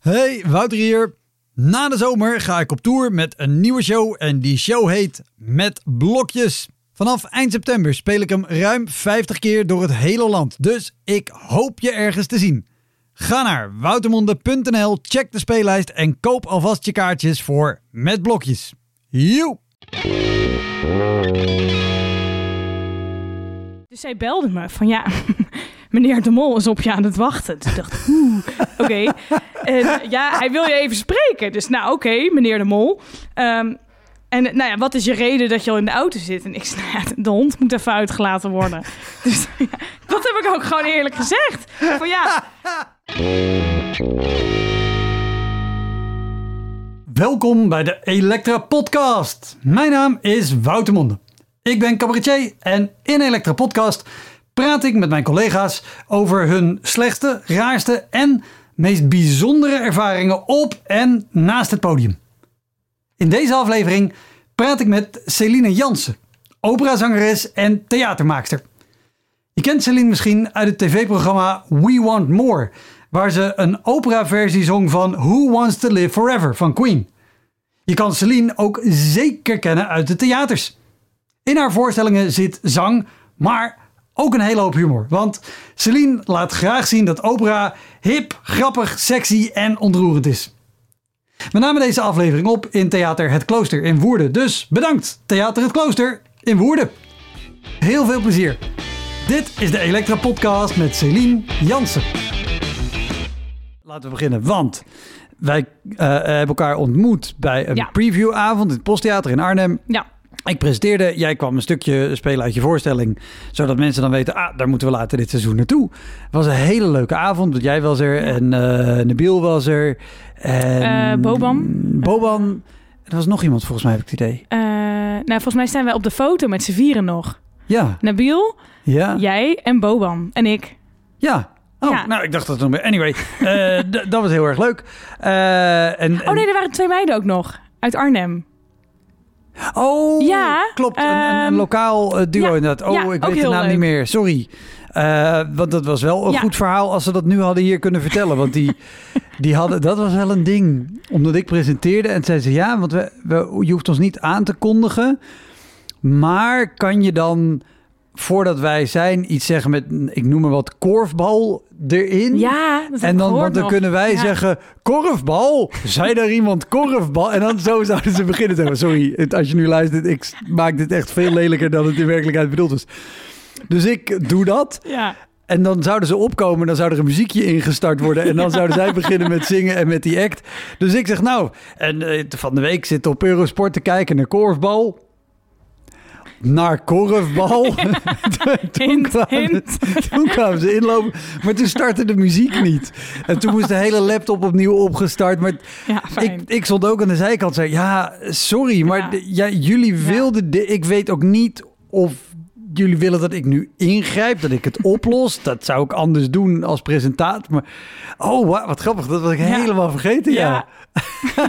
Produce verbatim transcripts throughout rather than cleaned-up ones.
Hey, Wouter hier. Na de zomer ga ik op tour met een nieuwe show en die show heet Met Blokjes. Vanaf eind september speel ik hem ruim vijftig keer door het hele land, dus ik hoop je ergens te zien. Ga naar woutermonde punt n l, check de speellijst en koop alvast je kaartjes voor Met Blokjes. Joe! Dus zij belde me van ja, meneer De Mol is op je aan het wachten. Dus ik dacht, oeh, oké. Okay. En ja, hij wil je even spreken. Dus nou, oké, okay, meneer De Mol. Um, en nou ja, wat is je reden dat je al in de auto zit? En ik zei, nou ja, de hond moet even uitgelaten worden. Dus ja, dat heb ik ook gewoon eerlijk gezegd. Van ja... Welkom bij de Elektra Podcast. Mijn naam is Wouter Monde. Ik ben cabaretier en in Elektra Podcast praat ik met mijn collega's over hun slechtste, raarste en meest bijzondere ervaringen op en naast het podium. In deze aflevering praat ik met Celine Jansen, operazangeres en theatermaakster. Je kent Celine misschien uit het tv-programma We Want More, waar ze een operaversie zong van Who Wants to Live Forever van Queen. Je kan Celine ook zeker kennen uit de theaters. In haar voorstellingen zit zang, maar ook een hele hoop humor. Want Celine laat graag zien dat opera hip, grappig, sexy en ontroerend is. We namen deze aflevering op in Theater Het Klooster in Woerden. Dus bedankt, Theater Het Klooster in Woerden. Heel veel plezier. Dit is de Elektra Podcast met Celine Jansen. Laten we beginnen, want wij uh, hebben elkaar ontmoet bij een ja. previewavond in het Posttheater in Arnhem. Ja. Ik presenteerde, jij kwam een stukje spelen uit je voorstelling, zodat mensen dan weten, ah, daar moeten we later dit seizoen naartoe. Het was een hele leuke avond, want jij was er ja. en uh, Nabil was er. En uh, Boban. Boban. Er was nog iemand volgens mij, heb ik het idee. Uh, nou, volgens mij staan wij op de foto met z'n vieren nog. Ja. Nabil, ja. jij en Boban en ik. Ja. Oh, ja. Nou, ik dacht dat het nog meer. Anyway, uh, d- dat was heel erg leuk. Uh, en, oh nee, er waren twee meiden ook nog uit Arnhem. Oh, ja, klopt. Um, een, een, een lokaal uh, duo ja, inderdaad. Oh, ja, ik weet de naam leuk. niet meer. Sorry. Uh, want dat was wel een ja. goed verhaal als ze dat nu hadden hier kunnen vertellen. Want die, die hadden, dat was wel een ding. Omdat ik presenteerde en zei ze ja, want we, we, je hoeft ons niet aan te kondigen. Maar kan je dan, voordat wij zijn, iets zeggen met, ik noem maar wat, korfbal erin? Ja, dat en dan, want dan nog. kunnen wij ja. zeggen, korfbal? Zei daar iemand korfbal? En dan zo zouden ze beginnen te zeggen. Sorry, als je nu luistert, ik maak dit echt veel lelijker dan het in werkelijkheid bedoeld is. Dus ik doe dat. Ja. En dan zouden ze opkomen, dan zou er een muziekje ingestart worden. En dan ja. zouden zij beginnen met zingen en met die act. Dus ik zeg nou, en uh, van de week zit op Eurosport te kijken naar korfbal. Naar korfbal. Ja. toen, hint, kwamen, hint. toen kwamen ze inlopen, maar toen startte de muziek niet. En toen moest de hele laptop opnieuw opgestart. Maar ja, ik, ik stond ook aan de zijkant en zei, ja, sorry, maar ja. De, ja, jullie wilden... De, ik weet ook niet of jullie willen dat ik nu ingrijp, dat ik het oplos. Dat zou ik anders doen als presentator. Maar oh, wow, wat grappig, dat was ik ja. helemaal vergeten. Ja. ja.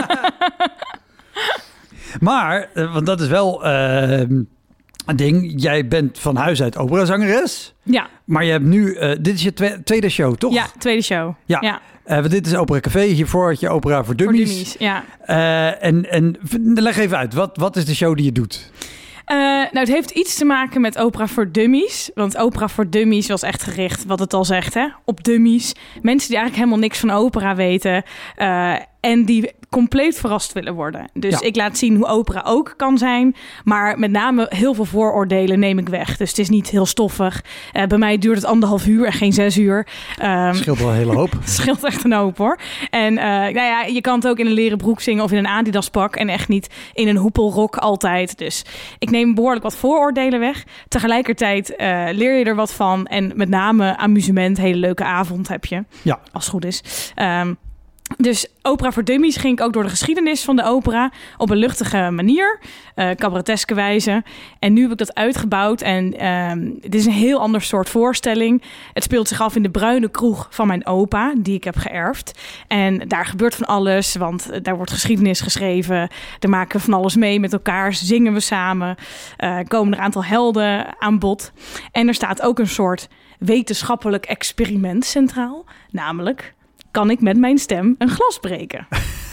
Maar, want dat is wel uh, een ding. Jij bent van huis uit operazangeres. Ja. Maar je hebt nu... Uh, dit is je twe- tweede show, toch? Ja, tweede show. Ja. ja. Uh, want dit is Opera Café. Hiervoor had je Opera voor Dummies. Voor Dummies, ja. Uh, en, en leg even uit. Wat, wat is de show die je doet? Uh, nou, het heeft iets te maken met Opera voor Dummies. Want Opera voor Dummies was echt gericht, wat het al zegt, hè, op dummies. Mensen die eigenlijk helemaal niks van opera weten. Uh, en die compleet verrast willen worden. Dus ja. ik laat zien hoe opera ook kan zijn. Maar met name heel veel vooroordelen neem ik weg. Dus het is niet heel stoffig. Uh, bij mij duurt het anderhalf uur en geen zes uur. Um, scheelt wel een hele hoop. Het scheelt echt een hoop, hoor. En uh, nou ja, je kan het ook in een leren broek zingen of in een Adidas pak. En echt niet in een hoepelrok altijd. Dus ik neem behoorlijk wat vooroordelen weg. Tegelijkertijd uh, leer je er wat van. En met name amusement. Hele leuke avond heb je. Ja. Als het goed is. Um, Dus Opera voor Dummies ging ik ook door de geschiedenis van de opera op een luchtige manier, uh, cabareteske wijze. En nu heb ik dat uitgebouwd en um, het is een heel ander soort voorstelling. Het speelt zich af in de bruine kroeg van mijn opa, die ik heb geërfd. En daar gebeurt van alles, want daar wordt geschiedenis geschreven. Daar maken we van alles mee met elkaar, zingen we samen. Uh, komen er een aantal helden aan bod. En er staat ook een soort wetenschappelijk experiment centraal, namelijk kan ik met mijn stem een glas breken.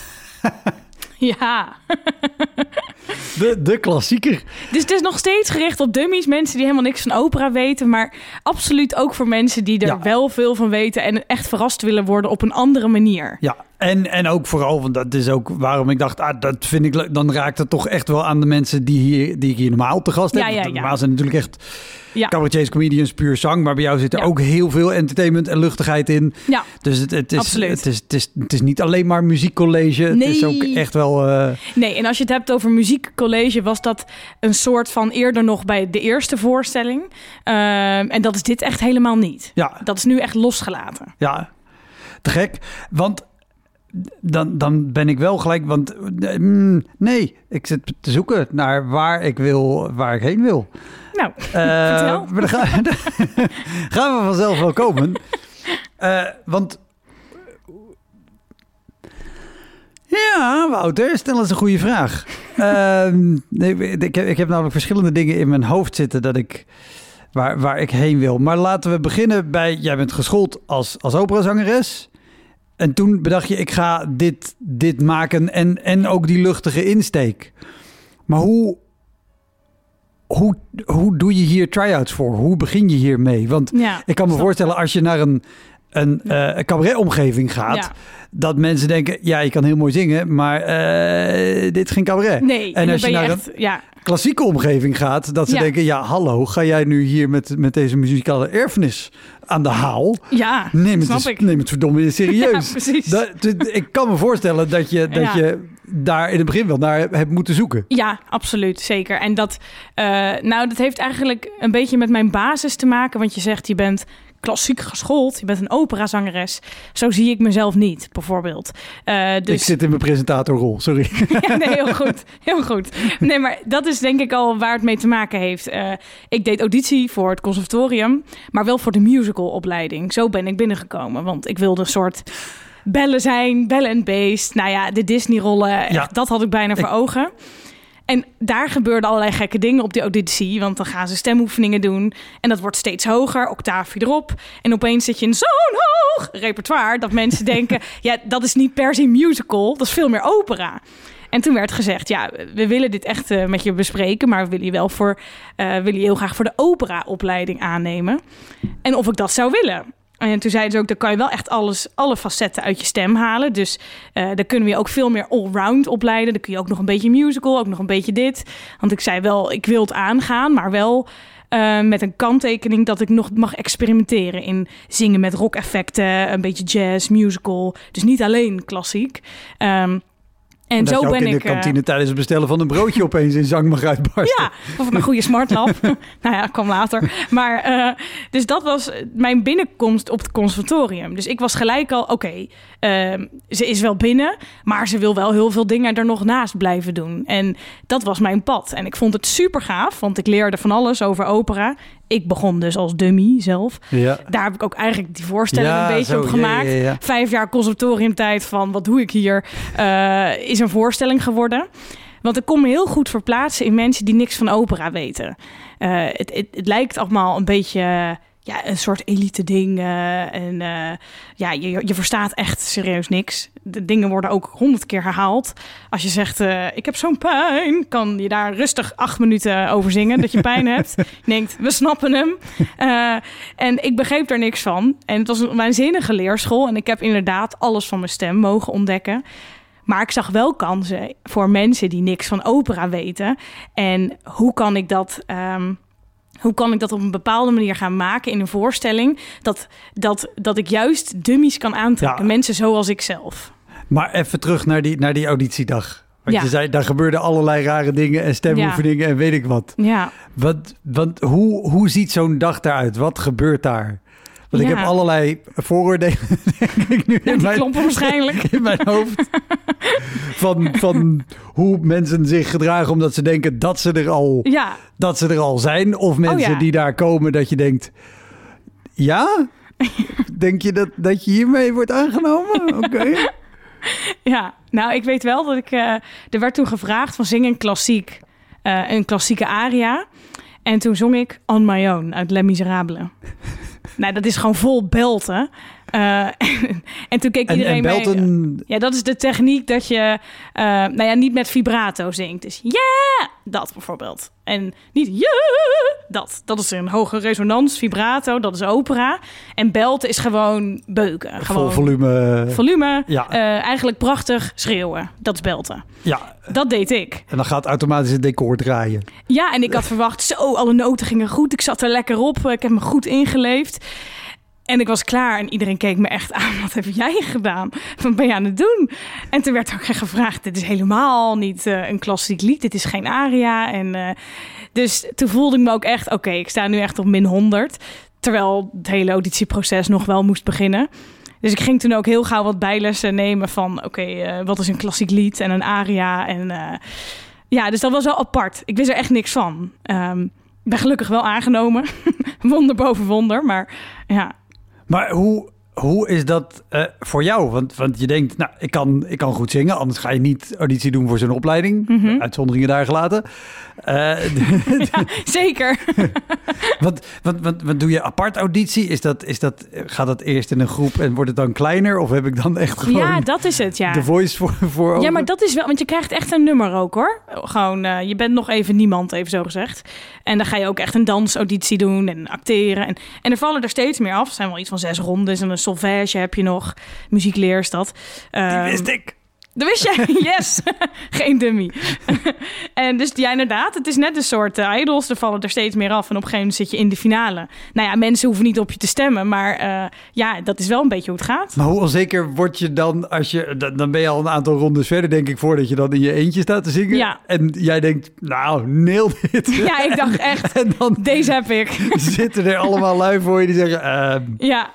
Ja. De, de klassieker. Dus het is nog steeds gericht op dummies. Mensen die helemaal niks van opera weten. Maar absoluut ook voor mensen die er Ja. wel veel van weten. En echt verrast willen worden op een andere manier. Ja, en, en ook vooral, want dat is ook waarom ik dacht, ah, dat vind ik leuk. Dan raakt het toch echt wel aan de mensen die, hier, die ik hier normaal te gast heb. Ja, ja, ja. Normaal zijn natuurlijk echt Ja. cabaretiers, comedians, puur zang. Maar bij jou zit er Ja. ook heel veel entertainment en luchtigheid in. Ja, Dus het, het, is, Absoluut. het, is, het, is, het is niet alleen maar muziekcollege. Het Nee. is ook echt wel... Uh, nee, en als je het hebt over muziekcollege, was dat een soort van eerder nog bij de eerste voorstelling. Ehm, en dat is dit echt helemaal niet. ja, Dat is nu echt losgelaten. ja, te gek. Want dan, dan ben ik wel gelijk... Want mm, nee, ik zit te zoeken naar waar ik wil, waar ik heen wil. Nou, Uh, vertel. maar dan gaan, gaan we vanzelf wel komen. Uh, want... Ja, Wouter, stel eens een goede vraag. Uh, nee, ik, heb, ik heb namelijk verschillende dingen in mijn hoofd zitten dat ik, waar, waar ik heen wil. Maar laten we beginnen bij... Jij bent geschoold als, als operazangeres. En toen bedacht je, ik ga dit, dit maken en, en ook die luchtige insteek. Maar hoe... Hoe, hoe doe je hier try-outs voor? Hoe begin je hiermee? Want Ja, ik kan me snap voorstellen als je naar een, een uh, cabaret-omgeving gaat... Ja. dat mensen denken, ja, je kan heel mooi zingen... maar uh, dit is geen cabaret. Nee, en en als je, je naar echt, een ja. klassieke omgeving gaat... dat ze Ja. denken, ja, hallo, ga jij nu hier met, met deze muzikale erfenis aan de haal? Ja, Neem het, snap eens, ik. neem het verdomme serieus. Ja, precies. Dat, ik kan me voorstellen dat je, dat Ja. je daar in het begin wel naar hebt moeten zoeken. Ja, absoluut, zeker. En dat, uh, nou, dat heeft eigenlijk een beetje met mijn basis te maken. Want je zegt, je bent klassiek geschoold. Je bent een operazangeres. Zo zie ik mezelf niet, bijvoorbeeld. Uh, dus... Ik zit in mijn presentatorrol, sorry. Ja, nee, heel goed. Heel goed. Nee, maar dat is denk ik al waar het mee te maken heeft. Uh, ik deed auditie voor het conservatorium, maar wel voor de musicalopleiding. Zo ben ik binnengekomen, want ik wilde een soort bellen zijn, bellen en beest. Nou ja, de Disney-rollen, echt, Ja. dat had ik bijna voor Ik... ogen. En daar gebeurden allerlei gekke dingen op die auditie. Want dan gaan ze stemoefeningen doen. En dat wordt steeds hoger, octaafje erop. En opeens zit je in zo'n hoog repertoire... dat mensen denken, ja, dat is niet per se musical. Dat is veel meer opera. En toen werd gezegd, ja, we willen dit echt uh, met je bespreken... maar we willen je wel voor, uh, willen je heel graag voor de operaopleiding aannemen. En of ik dat zou willen... En toen zeiden ze ook, dan kan je wel echt alles, alle facetten uit je stem halen. Dus uh, dan kunnen we je ook veel meer allround opleiden. Dan kun je ook nog een beetje musical, ook nog een beetje dit. Want ik zei wel, ik wil het aangaan, maar wel uh, met een kanttekening dat ik nog mag experimenteren in zingen met rock-effecten, een beetje jazz, musical. Dus niet alleen klassiek. Um, En dat zo je ook ben in ik, de kantine uh, tijdens het bestellen van een broodje opeens in zang mag uitbarsten. Ja, of een goede smartlap. Nou ja, kwam later. Maar uh, dus dat was mijn binnenkomst op het conservatorium. Dus ik was gelijk al, oké, okay, uh, ze is wel binnen, maar ze wil wel heel veel dingen er nog naast blijven doen. En dat was mijn pad. En ik vond het super gaaf, want ik leerde van alles over opera. Ik begon dus als dummy zelf. Ja. Daar heb ik ook eigenlijk die voorstelling ja, een beetje zo, op gemaakt. Ja, ja, ja. Vijf jaar conservatoriumtijd van wat doe ik hier, uh, is een voorstelling geworden. Want ik kon me heel goed verplaatsen in mensen die niks van opera weten. Uh, het, het, het lijkt allemaal een beetje uh, ja, een soort elite ding. Uh, en uh, ja, je, je verstaat echt serieus niks. De dingen worden ook honderd keer herhaald. Als je zegt, uh, ik heb zo'n pijn, kan je daar rustig acht minuten over zingen dat je pijn hebt. Je denkt, we snappen hem. Uh, en ik begreep daar niks van. En het was een waanzinnige leerschool. En ik heb inderdaad alles van mijn stem mogen ontdekken. Maar ik zag wel kansen voor mensen die niks van opera weten. En hoe kan ik dat... Um, Hoe kan ik dat op een bepaalde manier gaan maken in een voorstelling? Dat, dat, dat ik juist dummies kan aantrekken. Ja. Mensen zoals ik zelf. Maar even terug naar die, naar die auditiedag. Want ja. je zei, daar gebeurden allerlei rare dingen en stemoefeningen ja. en weet ik wat. Ja. Wat, want hoe, hoe ziet zo'n dag eruit? Wat gebeurt daar? Want ja. ik heb allerlei vooroordelen, denk ik nu ja, in, mijn, klompen waarschijnlijk. in mijn hoofd. van, van hoe mensen zich gedragen omdat ze denken dat ze er al, ja. dat ze er al zijn. Of mensen oh, ja. die daar komen dat je denkt, ja? Denk je dat, dat je hiermee wordt aangenomen? Oké. Okay. Ja, nou ik weet wel dat ik... Uh, er werd toen gevraagd van zing een klassiek, uh, een klassieke aria. En toen zong ik On My Own uit Les Miserables. Nou, dat is gewoon vol belten. Uh, en, en toen keek en, iedereen en belten... mee. Ja, dat is de techniek dat je uh, nou ja, niet met vibrato zingt. Dus yeah, dat bijvoorbeeld. En niet yeah, dat. Dat is een hoge resonans, vibrato, dat is opera. En belten is gewoon beuken. Gewoon vol volume. Volume, ja. uh, eigenlijk prachtig schreeuwen. Dat is belten. Ja. Dat deed ik. En dan gaat automatisch het decor draaien. Ja, en ik had verwacht, zo, alle noten gingen goed. Ik zat er lekker op, ik heb me goed ingeleefd. En ik was klaar en iedereen keek me echt aan. Wat heb jij gedaan? Wat ben je aan het doen? En toen werd ook gevraagd, dit is helemaal niet uh, een klassiek lied. Dit is geen aria. En, uh, dus toen voelde ik me ook echt, oké, okay, ik sta nu echt op min honderd. Terwijl het hele auditieproces nog wel moest beginnen. Dus ik ging toen ook heel gauw wat bijlessen nemen van... oké, okay, uh, wat is een klassiek lied en een aria? En uh, ja, dus dat was wel apart. Ik wist er echt niks van. Um, ik ben gelukkig wel aangenomen. Wonder boven wonder, maar ja... Maar hoe, hoe is dat uh, voor jou? Want, want je denkt, nou, ik kan, ik kan goed zingen. Anders ga je niet auditie doen voor zo'n opleiding. Mm-hmm. Uitzonderingen daar gelaten. Uh, ja, zeker. wat, wat, wat, wat doe je apart auditie? Is dat, is dat, gaat dat eerst in een groep en wordt het dan kleiner? Of heb ik dan echt gewoon... Ja, dat is het, ja. De voice voor, voor over? Ja, maar dat is wel... Want je krijgt echt een nummer ook, hoor. Gewoon, uh, je bent nog even niemand, even zo gezegd. En dan ga je ook echt een dansauditie doen en acteren. En, en er vallen er steeds meer af. Er zijn wel iets van zes rondes. En een solfège heb je nog. Muziekleer is dat. Uh, Die wist ik. Dat wist jij? Yes. Geen dummy. En dus ja, inderdaad. Het is net een soort uh, idols. Er vallen er steeds meer af. En op een gegeven moment zit je in de finale. Nou ja, mensen hoeven niet op je te stemmen. Maar uh, ja, dat is wel een beetje hoe het gaat. Maar hoe onzeker word je dan als je... Dan ben je al een aantal rondes verder, denk ik, voordat je dan in je eentje staat te zingen. Ja. En jij denkt, nou, nail dit. Ja, ik dacht echt, en dan deze heb ik. Zitten er allemaal lui voor je die zeggen... Uh, ja.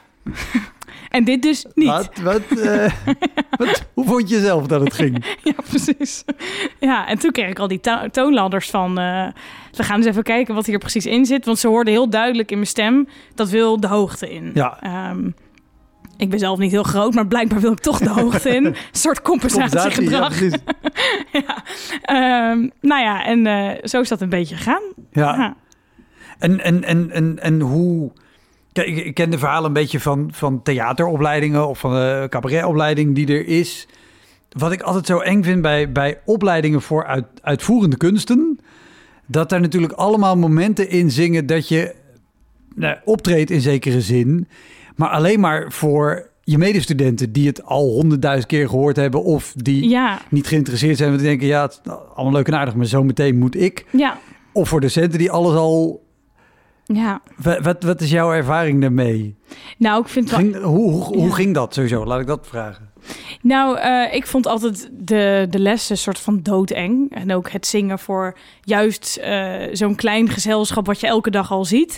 En dit dus niet. Wat, wat, uh, wat, hoe vond je zelf dat het ging? Ja, precies. Ja, en toen kreeg ik al die to- toonladders van... Uh, we gaan eens even kijken wat hier precies in zit. Want ze hoorden heel duidelijk in mijn stem... dat wil de hoogte in. Ja. Um, ik ben zelf niet heel groot, maar blijkbaar wil ik toch de hoogte in. Een soort compensatiegedrag. Compensatie, ja, ja. Um, nou ja, en uh, zo is dat een beetje gegaan. Ja. ja. En, en, en, en, en hoe... Kijk, ik ken de verhalen een beetje van, van theateropleidingen of van de cabaretopleiding die er is. Wat ik altijd zo eng vind bij, bij opleidingen voor uit, uitvoerende kunsten, dat er natuurlijk allemaal momenten in zingen dat je nou, optreedt in zekere zin, maar alleen maar voor je medestudenten die het al honderdduizend keer gehoord hebben of die ja. niet geïnteresseerd zijn. Want die denken, ja, het is allemaal leuk en aardig, maar zo meteen moet ik. Ja. Of voor docenten die alles al... Ja. Wat, wat, wat is jouw ervaring daarmee? Nou, ik vind ging, wel... Hoe, hoe, ja. hoe ging dat sowieso? Laat ik dat vragen. Nou, uh, ik vond altijd de, de lessen een soort van doodeng. En ook het zingen voor juist uh, zo'n klein gezelschap wat je elke dag al ziet.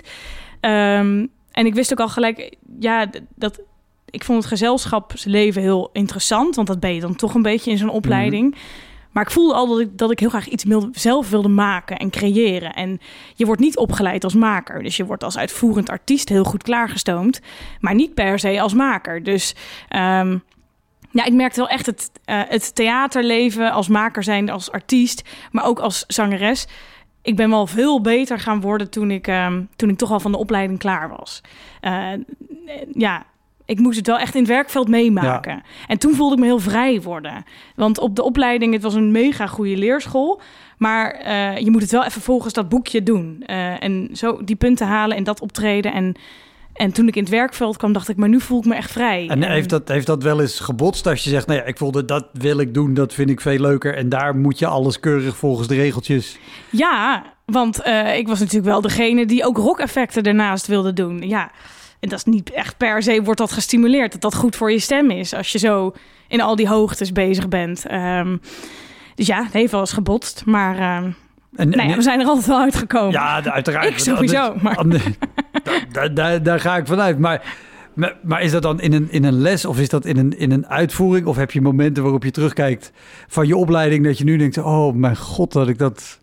Um, en ik wist ook al gelijk, ja, dat... Ik vond het gezelschapsleven heel interessant, want dat ben je dan toch een beetje in zo'n opleiding. Mm-hmm. Maar ik voelde al dat ik, dat ik heel graag iets zelf wilde maken en creëren. En je wordt niet opgeleid als maker. Dus je wordt als uitvoerend artiest heel goed klaargestoomd. Maar niet per se als maker. Dus um, ja, ik merkte wel echt het, uh, het theaterleven als maker zijn, als artiest. Maar ook als zangeres. Ik ben wel veel beter gaan worden toen ik, um, toen ik toch al van de opleiding klaar was. Uh, ja... Ik moest het wel echt in het werkveld meemaken. Ja. En toen voelde ik me heel vrij worden. Want op de opleiding, het was een mega goede leerschool. Maar uh, je moet het wel even volgens dat boekje doen. Uh, en zo die punten halen en dat optreden. En, en toen ik in het werkveld kwam, dacht ik, maar nu voel ik me echt vrij. En heeft dat, heeft dat wel eens gebotst als je zegt, nou ja, ik voelde dat wil ik doen, dat vind ik veel leuker. En daar moet je alles keurig volgens de regeltjes. Ja, want uh, ik was natuurlijk wel degene die ook rock-effecten ernaast wilde doen. Ja. En dat is niet echt per se wordt dat gestimuleerd. Dat dat goed voor je stem is. Als je zo in al die hoogtes bezig bent. Um, dus ja, het heeft wel eens gebotst. Maar um, en, nou ja, we zijn er altijd wel uitgekomen. Ja, uiteraard. Ik sowieso. Maar. Daar, daar, daar ga ik vanuit. Maar, maar is dat dan in een, in een les of is dat in een, in een uitvoering? Of heb je momenten waarop je terugkijkt van je opleiding dat je nu denkt, oh mijn god, dat ik dat...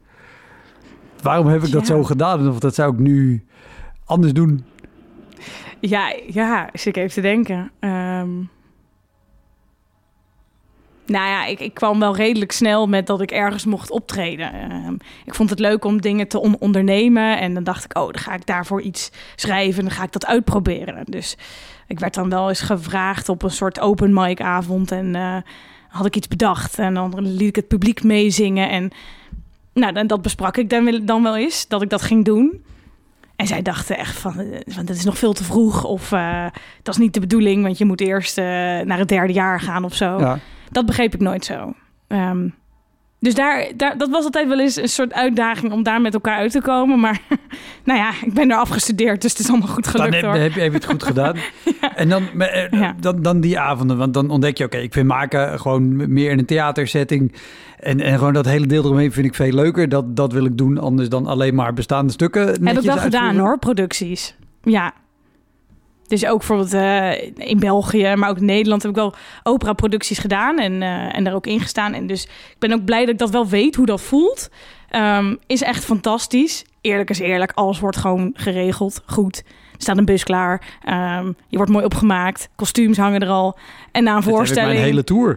Waarom heb ik ja. dat zo gedaan? Of dat zou ik nu anders doen? Ja, ja, zit ik even te denken. Um... Nou ja, ik, ik kwam wel redelijk snel met dat ik ergens mocht optreden. Uh, ik vond het leuk om dingen te on- ondernemen. En dan dacht ik, oh, dan ga ik daarvoor iets schrijven. En dan ga ik dat uitproberen. Dus ik werd dan wel eens gevraagd op een soort open mic avond. En uh, had ik iets bedacht. En dan liet ik het publiek meezingen. En nou, dan, dat besprak ik dan, dan wel eens, dat ik dat ging doen. En zij dachten echt van, van dat is nog veel te vroeg. Of uh, dat is niet de bedoeling, want je moet eerst uh, naar het derde jaar gaan of zo. Ja. Dat begreep ik nooit zo. Um, dus daar, daar, dat was altijd wel eens een soort uitdaging om daar met elkaar uit te komen. Maar nou ja, ik ben er afgestudeerd, dus het is allemaal goed gelukt. Dan heb, heb, heb je het goed gedaan. ja. En dan, uh, ja. dan, dan die avonden, want dan ontdek je, oké, okay, ik vind maken gewoon meer in een theatersetting. En, en gewoon dat hele deel eromheen vind ik veel leuker. Dat, dat wil ik doen, anders dan alleen maar bestaande stukken. Heb ik wel uitvoeren. Gedaan hoor, producties. Ja. Dus ook bijvoorbeeld uh, in België, maar ook in Nederland heb ik wel opera-producties gedaan en, uh, en daar ook in gestaan. En dus ik ben ook blij dat ik dat wel weet, hoe dat voelt. Um, is echt fantastisch. Eerlijk is eerlijk, alles wordt gewoon geregeld, goed. Er staat een bus klaar, um, je wordt mooi opgemaakt, kostuums hangen er al. En na een Dit voorstelling... Heb ik mijn hele tour.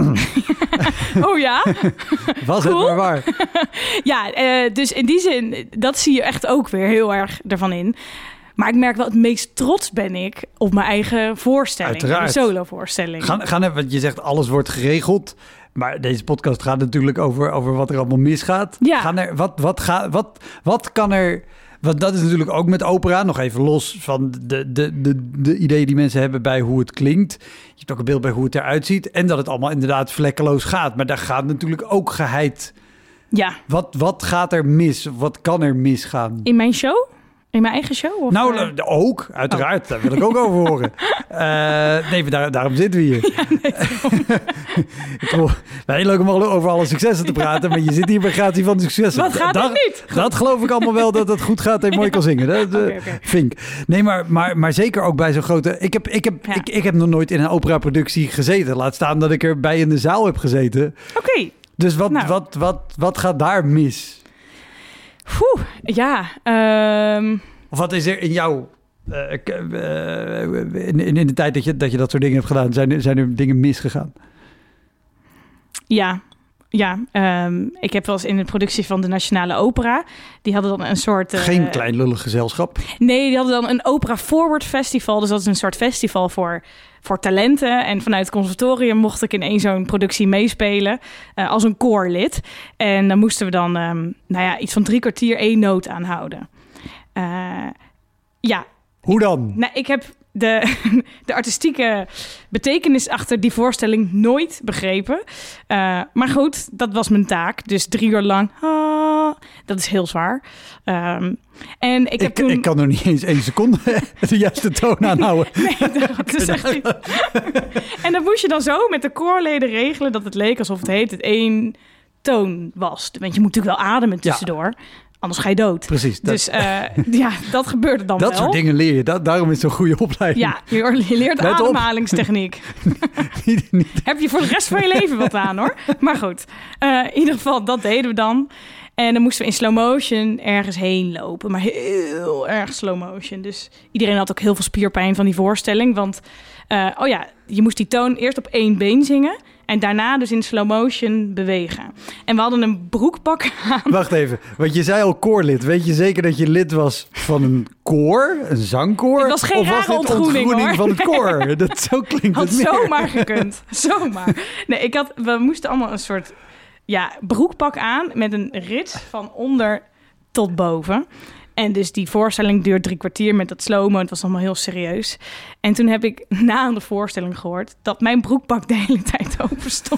oh ja? Was cool. Het maar waar. ja, uh, dus in die zin, dat zie je echt ook weer heel erg ervan in. Maar ik merk wel, het meest trots ben ik op mijn eigen voorstelling. Uiteraard. De solo-voorstelling. Gaan, gaan even, want je zegt alles wordt geregeld. Maar deze podcast gaat natuurlijk over, over wat er allemaal misgaat. Ja. Gaan er, wat, wat, ga, wat, wat kan er... Want dat is natuurlijk ook met opera, nog even los van de, de, de, de ideeën die mensen hebben bij hoe het klinkt. Je hebt ook een beeld bij hoe het eruit ziet. En dat het allemaal inderdaad vlekkeloos gaat. Maar daar gaat natuurlijk ook geheid. Ja. Wat, wat gaat er mis? Wat kan er misgaan? In mijn show? In mijn eigen show? Of nou, uh... ook. Uiteraard. Oh. Daar wil ik ook over horen. Uh, nee, daar, daarom zitten we hier. Ja, nee, ik vond het heel leuk om over alle successen te praten, maar je zit hier bij gratie van de successen. Wat gaat dat, er niet? Dat geloof ik allemaal wel, dat het goed gaat en mooi kan zingen. Dat okay, okay. vind ik. Nee, maar, maar, maar zeker ook bij zo'n grote... Ik heb, ik, heb, ja. ik, ik heb nog nooit in een operaproductie gezeten. Laat staan dat ik erbij in de zaal heb gezeten. Oké. Okay. Dus wat, nou. wat, wat, wat gaat daar mis? Oeh, ja. Um... Of wat is er in jouw... Uh, uh, in, in de tijd dat je, dat je dat soort dingen hebt gedaan, zijn, zijn er dingen misgegaan? Ja, ja. Um, ik heb wel eens in de productie van de Nationale Opera, die hadden dan een soort... Uh, Geen klein lullig gezelschap? Nee, die hadden dan een Opera Forward Festival. Dus dat is een soort festival voor, voor talenten. En vanuit het conservatorium mocht ik in één zo'n productie meespelen uh, als een koorlid. En dan moesten we dan um, nou ja, iets van drie kwartier één noot aanhouden. Uh, ja. Hoe dan? Nou, ik heb de, de artistieke betekenis achter die voorstelling nooit begrepen. Uh, maar goed, dat was mijn taak. Dus drie uur lang. Ah, dat is heel zwaar. Um, en ik, heb ik, toen... ik kan er niet eens één seconde de juiste toon aanhouden. Nee, dat is echt niet. En dat moest je dan zo met de koorleden regelen dat het leek alsof het heet het één toon was. Want je moet natuurlijk wel ademen tussendoor. Ja. Anders ga je dood. Precies. Dat... Dus uh, ja, dat gebeurde dan dat wel. Dat soort dingen leer je. Dat, daarom is het zo'n goede opleiding. Ja, je, je leert Let ademhalingstechniek. niet, niet. Heb je voor de rest van je leven wat aan, hoor. Maar goed, uh, in ieder geval, dat deden we dan. En dan moesten we in slow motion ergens heen lopen. Maar heel erg slow motion. Dus iedereen had ook heel veel spierpijn van die voorstelling. Want, uh, oh ja, je moest die toon eerst op één been zingen. En daarna dus in slow motion bewegen. En we hadden een broekpak aan. Wacht even, want je zei al koorlid. Weet je zeker dat je lid was van een koor? Een zangkoor? Het was geen of was rare ontgroening, ontgroening hoor. van het koor? Dat, zo klinkt had het meer. Had zomaar gekund. Zomaar. Nee, ik had, we moesten allemaal een soort ja, broekpak aan met een rits van onder tot boven. En dus die voorstelling duurt drie kwartier met dat slow-mo. Het was allemaal heel serieus. En toen heb ik na de voorstelling gehoord dat mijn broekpak de hele tijd open stond.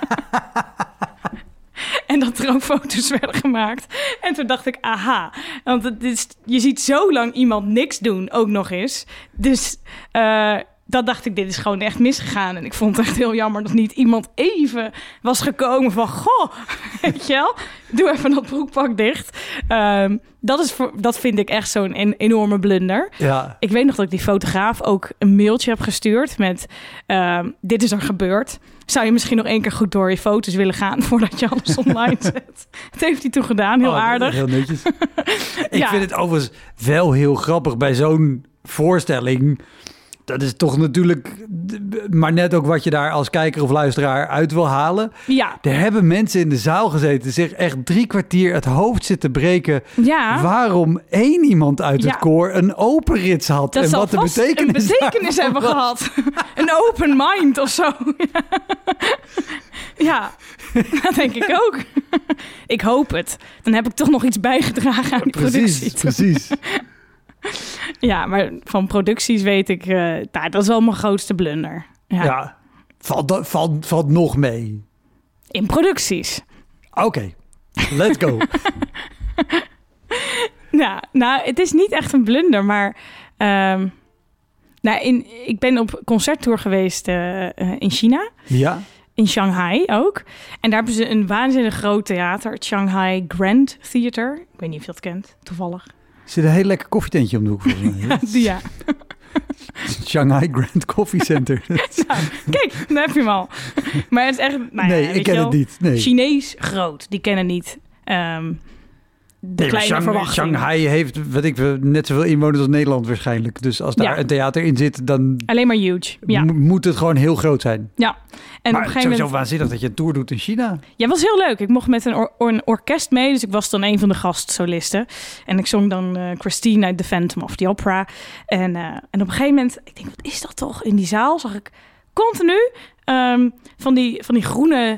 En dat er ook foto's werden gemaakt. En toen dacht ik, aha. Want het is, je ziet zo lang iemand niks doen, ook nog eens. Dus uh, dat dacht ik, dit is gewoon echt misgegaan. En ik vond het echt heel jammer dat niet iemand even was gekomen van... Goh, weet je wel, doe even dat broekpak dicht. Um, dat, is voor, dat vind ik echt zo'n en, enorme blunder. Ja. Ik weet nog dat ik die fotograaf ook een mailtje heb gestuurd met... Uh, dit is er gebeurd. Zou je misschien nog één keer goed door je foto's willen gaan... voordat je alles online zet? Dat heeft hij toen gedaan, heel oh, aardig. Heel netjes. Ik ja. vind het overigens wel heel grappig bij zo'n voorstelling... dat is toch natuurlijk maar net ook wat je daar als kijker of luisteraar uit wil halen. Ja. Er hebben mensen in de zaal gezeten, zich echt drie kwartier het hoofd zitten breken. Ja. Waarom één iemand uit het Ja. koor een open rits had. Dat en zal wat de vast betekenis, een betekenis hebben was. gehad. Een open mind of zo. Ja, dat denk ik ook. Ik hoop het. Dan heb ik toch nog iets bijgedragen aan die Precies, productie. precies. Ja, maar van producties weet ik... Uh, nou, dat is wel mijn grootste blunder. Ja. Ja, valt, valt, valt nog mee. In producties. Oké, okay. Let's go. Ja, nou, het is niet echt een blunder, maar... Um, nou, in, ik ben op concerttour geweest uh, uh, in China. Ja. In Shanghai ook. En daar hebben ze een waanzinnig groot theater. Het Shanghai Grand Theater. Ik weet niet of je dat kent, toevallig. Er zit een heel lekker koffietentje om de hoek volgens mij. Ja, ja. Shanghai Grand Coffee Center. Nou, kijk, dan heb je hem al. Maar het is echt... Nou nee, ja, ik ken het niet. Nee. Chinees groot. Die kennen niet um, de nee, kleine Shang- verwachting. Shanghai heeft, weet ik, net zoveel inwoners als Nederland waarschijnlijk. Dus als daar Ja. een theater in zit, dan Alleen maar huge. Ja. mo- moet het gewoon heel groot zijn. Ja. En Maar op een het is gegeven sowieso moment... waanzinnig dat je een tour doet in China. Ja, was heel leuk. Ik mocht met een, or- een orkest mee, dus ik was dan een van de gastsolisten. En ik zong dan uh, Christine uit The Phantom of the Opera. En, uh, en op een gegeven moment, ik denk, wat is dat toch? In die zaal zag ik continu um, van, die, van die groene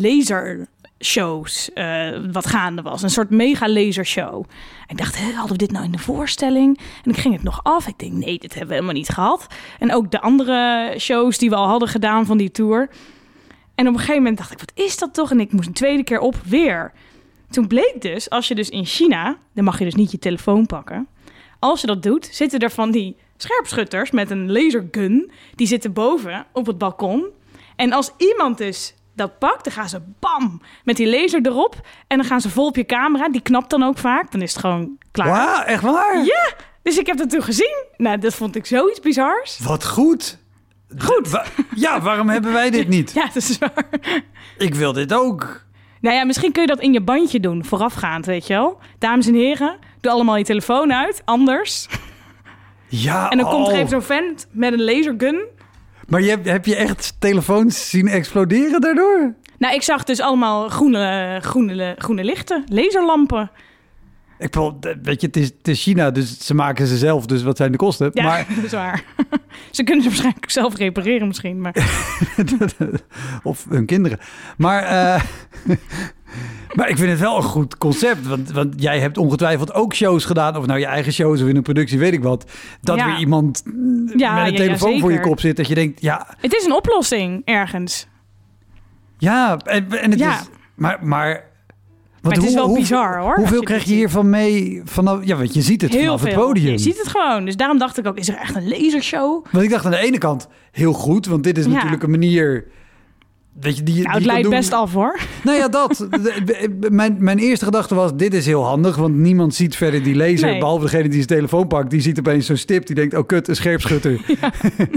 lasershows uh, wat gaande was. Een soort mega lasershow. Ik dacht, hé, hadden we dit nou in de voorstelling? En ik ging het nog af. Ik denk, nee, dit hebben we helemaal niet gehad. En ook de andere shows die we al hadden gedaan van die tour. En op een gegeven moment dacht ik, wat is dat toch? En ik moest een tweede keer op weer. Toen bleek dus, als je dus in China... dan mag je dus niet je telefoon pakken. Als je dat doet, zitten er van die scherpschutters met een lasergun. Die zitten boven op het balkon. En als iemand dus dat pakt, dan gaan ze bam met die laser erop. En dan gaan ze vol op je camera. Die knapt dan ook vaak. Dan is het gewoon klaar. Wauw, echt waar? Ja, dus ik heb dat toen gezien. Nou, dat vond ik zoiets bizars. Wat goed. Goed. Wa- ja, waarom hebben wij dit niet? Ja, dat is waar. Ik wil dit ook. Nou ja, misschien kun je dat in je bandje doen, voorafgaand, weet je wel. Dames en heren, doe allemaal je telefoon uit, anders. Ja, En dan komt er oh. even zo'n vent met een lasergun. Maar je, heb je echt telefoons zien exploderen daardoor? Nou, ik zag dus allemaal groene, groene, groene lichten, laserlampen. Ik bedoel, weet je, het is, het is China, dus ze maken ze zelf. Dus wat zijn de kosten? Ja, Maar, dat is waar. Ze kunnen ze waarschijnlijk zelf repareren misschien. Maar... of hun kinderen. Maar, uh, maar ik vind het wel een goed concept. Want, want jij hebt ongetwijfeld ook shows gedaan. Of nou je eigen shows of in een productie, weet ik wat. Dat Ja. weer iemand Ja, met een ja, telefoon ja, voor je zeker. kop zit. Dat je denkt, ja... Het is een oplossing, ergens. Ja, en, en het Ja. is... Maar... maar Maar het is wel bizar, hoor, als Hoeveel je krijg dit je hiervan mee? Vanaf, ja, want je ziet het Heel vanaf veel. het podium. Je ziet het gewoon. Dus daarom dacht ik ook, is er echt een lasershow? Want ik dacht aan de ene kant heel goed, want dit is Ja. natuurlijk een manier... Weet je, die, Nou, die het je kan leidt doen. best af, hoor. Nou ja, dat. De- de- mijn, mijn eerste gedachte was, dit is heel handig, want niemand ziet verder die laser, Nee. behalve degene die zijn telefoon pakt. Die ziet opeens zo'n stip, die denkt, oh kut, een scherpschutter. Ja.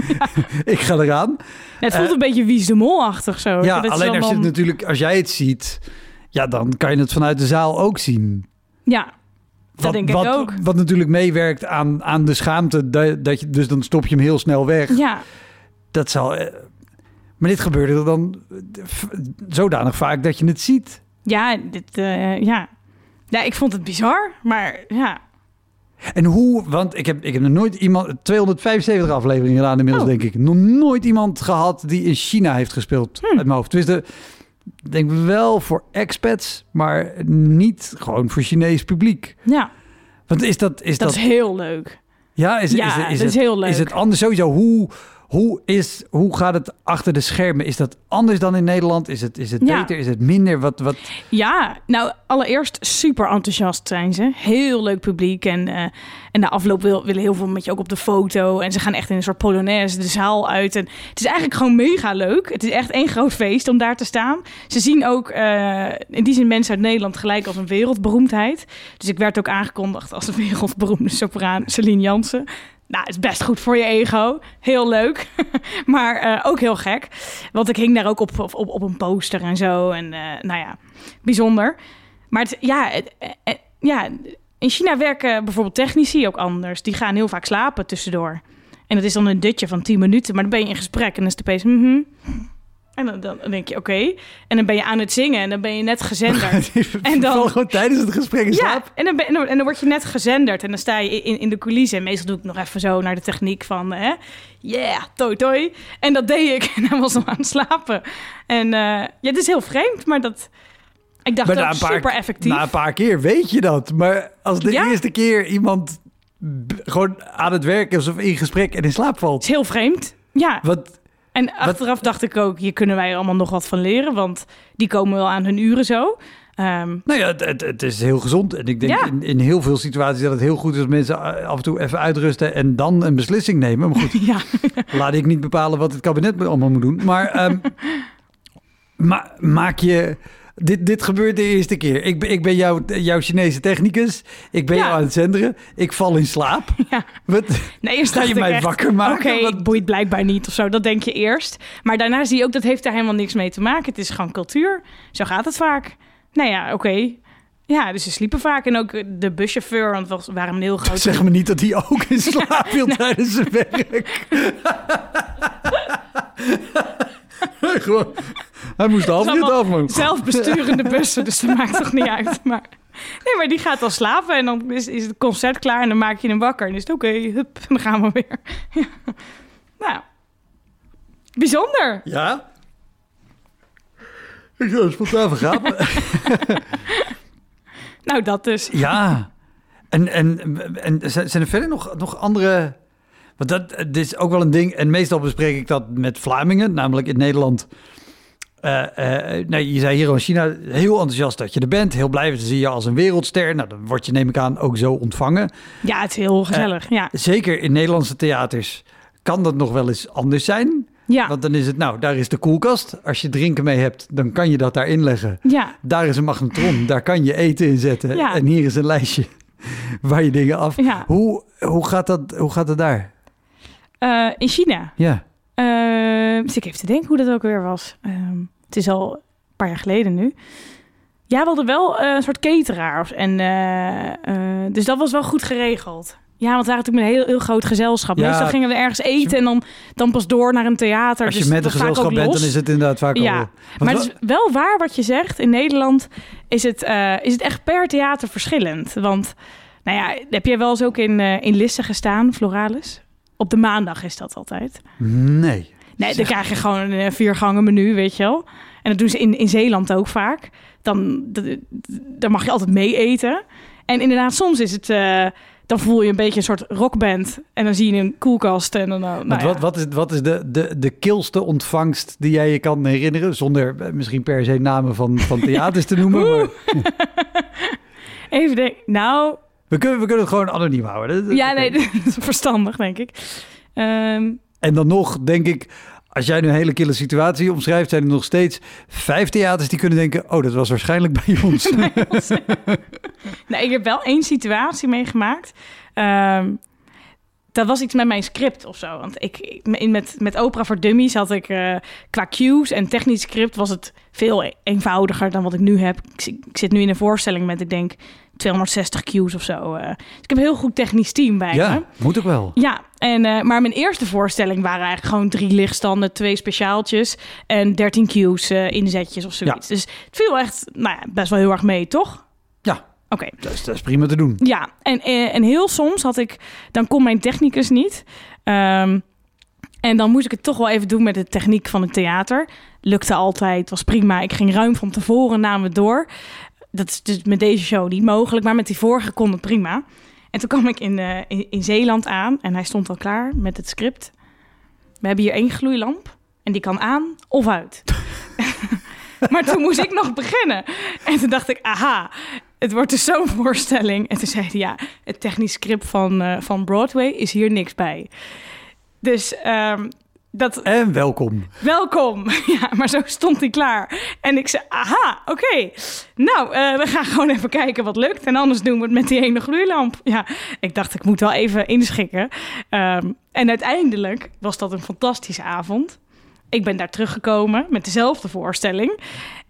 Ik ga eraan. Het voelt Uh, een beetje Wie is de Mol-achtig zo. Ja, Dat is alleen dan als je het dan- natuurlijk, als jij het ziet, ja, dan kan je het vanuit de zaal ook zien. Ja, dat Wat, denk ik wat, ook. Wat natuurlijk meewerkt aan, aan de schaamte, dat, dat je, dus dan stop je hem heel snel weg. Ja, Dat zal... eh, Maar dit gebeurde er dan eh, f- zodanig vaak dat je het ziet. ja, dit, eh, ja. Ja, ik vond het bizar, maar ja. En hoe, want ik heb, ik heb nog nooit iemand, tweehonderdvijfenzeventig afleveringen gedaan inmiddels, Oh. denk ik. Nog nooit iemand gehad die in China heeft gespeeld, Hm. uit mijn hoofd. Tenminste, ik denk wel voor expats, maar niet gewoon voor Chinees publiek. Ja, Want is dat... Is dat dat, is heel leuk. ja, is, Ja, is, is, dat is is het, heel leuk. Is het anders sowieso? Hoe, hoe, is, hoe gaat het achter de schermen? Is dat anders dan in Nederland? Is het, is het Ja. beter? Is het minder? Wat, wat... Ja, nou, allereerst super enthousiast zijn ze. Heel leuk publiek. En, uh, en na afloop wil, willen heel veel met je ook op de foto. En ze gaan echt in een soort polonaise de zaal uit. En het is eigenlijk gewoon mega leuk. Het is echt één groot feest om daar te staan. Ze zien ook uh, in die zin mensen uit Nederland gelijk als een wereldberoemdheid. Dus ik werd ook aangekondigd als een wereldberoemde sopraan Celine Jansen. Nou, is best goed voor je ego. Heel leuk. maar uh, ook heel gek. Want ik hing daar ook op, op, op een poster en zo. En uh, nou ja, bijzonder. Maar het, ja, het, het, ja, in China werken bijvoorbeeld technici ook anders. Die gaan heel vaak slapen tussendoor. En dat is dan een dutje van tien minuten. Maar dan ben je in gesprek en dan is het opeens... Mm-hmm. En dan, dan denk je, oké. Okay. En dan ben je aan het zingen en dan ben je net gezenderd. en dan gewoon tijdens het gesprek in slaap? Ja, en dan, ben, en dan word je net gezenderd. En dan sta je in, in de coulissen. En meestal doe ik nog even zo naar de techniek van... Hè, yeah, toi toi. En dat deed ik. En hij was al aan het slapen. En uh, ja, het is heel vreemd, maar dat... Ik dacht, dat is super effectief. Na een paar keer weet je dat. Maar als de ja. eerste keer iemand b- gewoon aan het werk is of in gesprek en in slaap valt... Het is heel vreemd, ja. Wat... En achteraf Wat? dacht ik ook, hier kunnen wij allemaal nog wat van leren. Want die komen wel aan hun uren zo. Um, nou ja, het, het, het is heel gezond. En ik denk ja. in, in heel veel situaties dat het heel goed is... dat mensen af en toe even uitrusten en dan een beslissing nemen. Maar goed, ja. laat ik niet bepalen wat het kabinet allemaal moet doen. Maar um, ma- maak je... Dit, dit gebeurt de eerste keer. Ik ben, ik ben jouw, jouw Chinese technicus. Ik ben ja. jou aan het zenderen. Ik val in slaap. Ja. Wat? Nee, eerst ga je mij echt, wakker maken? Oké, okay, het boeit blijkbaar niet of zo. Dat denk je eerst. Maar daarna zie je ook, dat heeft daar helemaal niks mee te maken. Het is gewoon cultuur. Zo gaat het vaak. Nou ja, oké. Okay. Ja, dus ze sliepen vaak. En ook de buschauffeur, want we waren een heel groot... Zeg me niet dat hij ook in slaap viel ja. tijdens zijn werk. Gewoon... Hij moest de afrit afmaken. Zelfbesturende bussen, dus dat maakt toch niet uit. Maar, nee, maar die gaat dan slapen en dan is, is het concert klaar... en dan maak je hem wakker en is het oké, okay, hup, dan gaan we weer. Ja. Nou, bijzonder. Ja? Ik zou spontaan vergapen. Nou, dat dus. Ja. En, en, en zijn er verder nog, nog andere... Want dat dit is ook wel een ding. En meestal bespreek ik dat met Vlamingen. Namelijk in Nederland... Uh, uh, nee, je zei hier in China heel enthousiast dat je er bent. Heel blij, ze zie je als een wereldster. Nou, dan word je, neem ik aan, ook zo ontvangen. Ja, het is heel gezellig, uh, ja. Zeker in Nederlandse theaters kan dat nog wel eens anders zijn. Ja. Want dan is het, nou, daar is de koelkast. Als je drinken mee hebt, dan kan je dat daarin leggen. Ja. Daar is een magnetron, daar kan je eten in zetten. Ja. En hier is een lijstje waar je dingen af... Ja. Hoe, hoe, gaat dat, hoe gaat het daar? Uh, in China? Ja. Uh, dus ik even te denken hoe dat ook weer was. Um, het is al een paar jaar geleden nu. Ja, we hadden wel uh, een soort cateraar. En, uh, uh, dus dat was wel goed geregeld. Ja, want we waren natuurlijk met een heel, heel groot gezelschap. Ja, meestal gingen we ergens eten je, en dan, dan pas door naar een theater. Als je dus met een gezelschap bent, dan is het inderdaad vaak ja. al... Maar het is wel waar wat je zegt. In Nederland is het, uh, is het echt per theater verschillend. Want, nou ja, heb jij wel eens ook in, uh, in Lisse gestaan, Floralis? Op de maandag is dat altijd. Nee. Nee, dan krijg je gewoon een viergangen menu, weet je wel. En dat doen ze in, in Zeeland ook vaak. Dan, dan mag je altijd mee eten. En inderdaad, soms is het... Uh, dan voel je een beetje een soort rockband. En dan zie je een koelkast. En dan, nou ja. wat, wat is, wat is de, de, de kilste ontvangst die jij je kan herinneren? Zonder misschien per se namen van, van theaters te noemen. Maar... Even denken. Nou... We kunnen, we kunnen het gewoon anoniem houden. Dat, ja, nee, dat is verstandig, denk ik. Um... En dan nog, denk ik, als jij nu een hele kille situatie omschrijft, zijn er nog steeds vijf theaters die kunnen denken, oh, dat was waarschijnlijk bij ons. bij ons. Nou, ik heb wel één situatie meegemaakt. Um, dat was iets met mijn script of zo. Want ik, ik met, met Opera voor Dummies had ik uh, qua cues en technisch script was het veel eenvoudiger dan wat ik nu heb. Ik, ik zit nu in een voorstelling met, ik denk, tweehonderdzestig cues of zo. Uh, dus ik heb een heel goed technisch team bij ja, me. Ja, moet ook wel. Ja, en, uh, maar mijn eerste voorstelling waren eigenlijk gewoon drie lichtstanden, twee speciaaltjes en dertien cues, uh, inzetjes of zoiets. Ja. Dus het viel echt nou ja, best wel heel erg mee, toch? Ja. Oké. Okay. Dat, dat is prima te doen. Ja, en, en heel soms had ik... Dan kon mijn technicus niet. Um, en dan moest ik het toch wel even doen met de techniek van het theater. Lukte altijd, was prima. Ik ging ruim van tevoren, namen we door. Dat is dus met deze show niet mogelijk. Maar met die vorige kon het prima. En toen kwam ik in, uh, in, in Zeeland aan. En hij stond al klaar met het script. We hebben hier één gloeilamp. En die kan aan of uit. Maar toen moest ik nog beginnen. En toen dacht ik, aha... Het wordt dus zo'n voorstelling. En toen zei hij, ja, het technisch script van, uh, van Broadway is hier niks bij. Dus um, dat... En welkom. Welkom. Ja, maar zo stond hij klaar. En ik zei, aha, oké. Okay. Nou, uh, we gaan gewoon even kijken wat lukt. En anders doen we het met die ene gloeilamp. Ja, ik dacht, ik moet wel even inschikken. Um, en uiteindelijk was dat een fantastische avond. Ik ben daar teruggekomen met dezelfde voorstelling.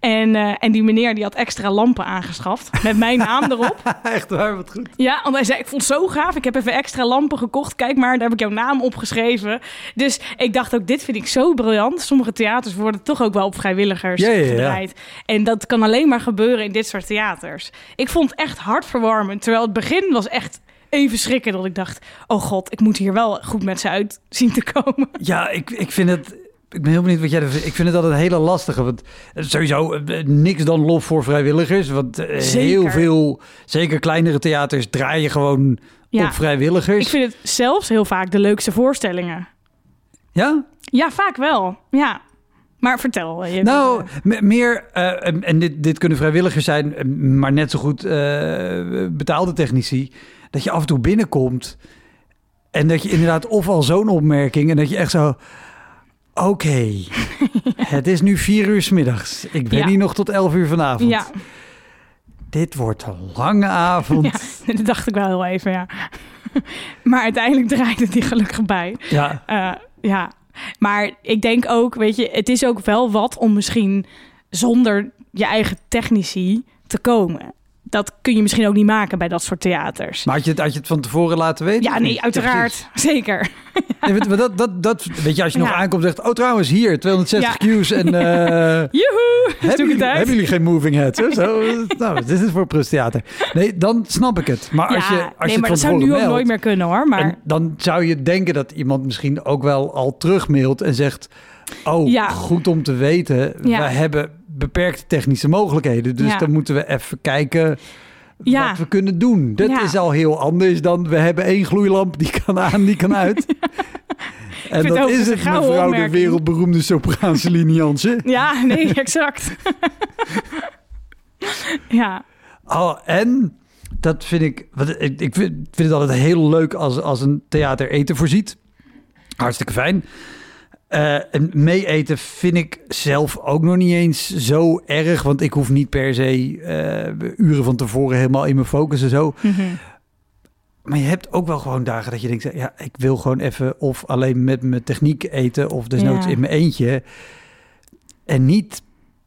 En, uh, en die meneer die had extra lampen aangeschaft met mijn naam erop. Echt waar, wat goed. Ja, want hij zei, ik vond het zo gaaf. Ik heb even extra lampen gekocht. Kijk maar, daar heb ik jouw naam opgeschreven. Dus ik dacht ook, dit vind ik zo briljant. Sommige theaters worden toch ook wel op vrijwilligers ja, ja, ja. gedraaid. En dat kan alleen maar gebeuren in dit soort theaters. Ik vond het echt hartverwarmend. Terwijl het begin was echt even schrikken. Dat ik dacht, oh god, ik moet hier wel goed met ze uit zien te komen. Ja, ik, ik vind het... Ik ben heel benieuwd wat jij ervan vindt. Ik vind het altijd een hele lastige. Want sowieso niks dan lof voor vrijwilligers. Want zeker. heel veel, zeker kleinere theaters, draaien gewoon ja. op vrijwilligers. Ik vind het zelfs heel vaak de leukste voorstellingen. Ja? Ja, vaak wel. Ja. Maar vertel. Je nou, uh... meer... Uh, en dit, dit kunnen vrijwilligers zijn, maar net zo goed uh, betaalde technici. Dat je af en toe binnenkomt en dat je inderdaad of al zo'n opmerking en dat je echt zo... Oké, okay. Het is nu vier uur 's middags. Ik ben ja. hier nog tot elf uur vanavond. Ja. Dit wordt een lange avond. Ja, dat dacht ik wel heel even, ja. Maar uiteindelijk draaide die gelukkig bij. Ja. Uh, ja. Maar ik denk ook, weet je, het is ook wel wat om misschien zonder je eigen technici te komen. Dat kun je misschien ook niet maken bij dat soort theaters. Maar had je het, had je het van tevoren laten weten? Ja, nee, uiteraard. Ja, zeker. Ja. Nee, maar dat, dat, dat, weet je, als je nog ja. aankomt en zegt... Oh, trouwens, hier, tweehonderdzestig ja. Q's en... Uh, Joehoe! Hebben jullie, hebben jullie geen moving heads? Hè? Zo, nou, dit is voor Prusttheater. Nee, dan snap ik het. Maar als ja, je, als nee, je maar dat zou nu meldt, ook nooit meer kunnen, hoor. Maar... En dan zou je denken dat iemand misschien ook wel al terugmailt en zegt... Oh, ja. goed om te weten. Ja. We hebben beperkte technische mogelijkheden. Dus ja. dan moeten we even kijken... Ja. wat we kunnen doen. Dat ja. is al heel anders dan we hebben één gloeilamp, die kan aan, die kan uit. En dat is het, mevrouw opmerking. De wereldberoemde sopraan Celine Jansen. Ja, nee, exact. ja. Oh, en dat vind ik... Wat, ik, ik vind, vind het altijd heel leuk als, als een theater eten voorziet. Hartstikke fijn. Uh, en mee eten vind ik zelf ook nog niet eens zo erg. Want ik hoef niet per se uh, uren van tevoren helemaal in mijn focus en zo. Mm-hmm. Maar je hebt ook wel gewoon dagen dat je denkt... ja, ik wil gewoon even of alleen met mijn techniek eten... of desnoods ja. in mijn eentje. En niet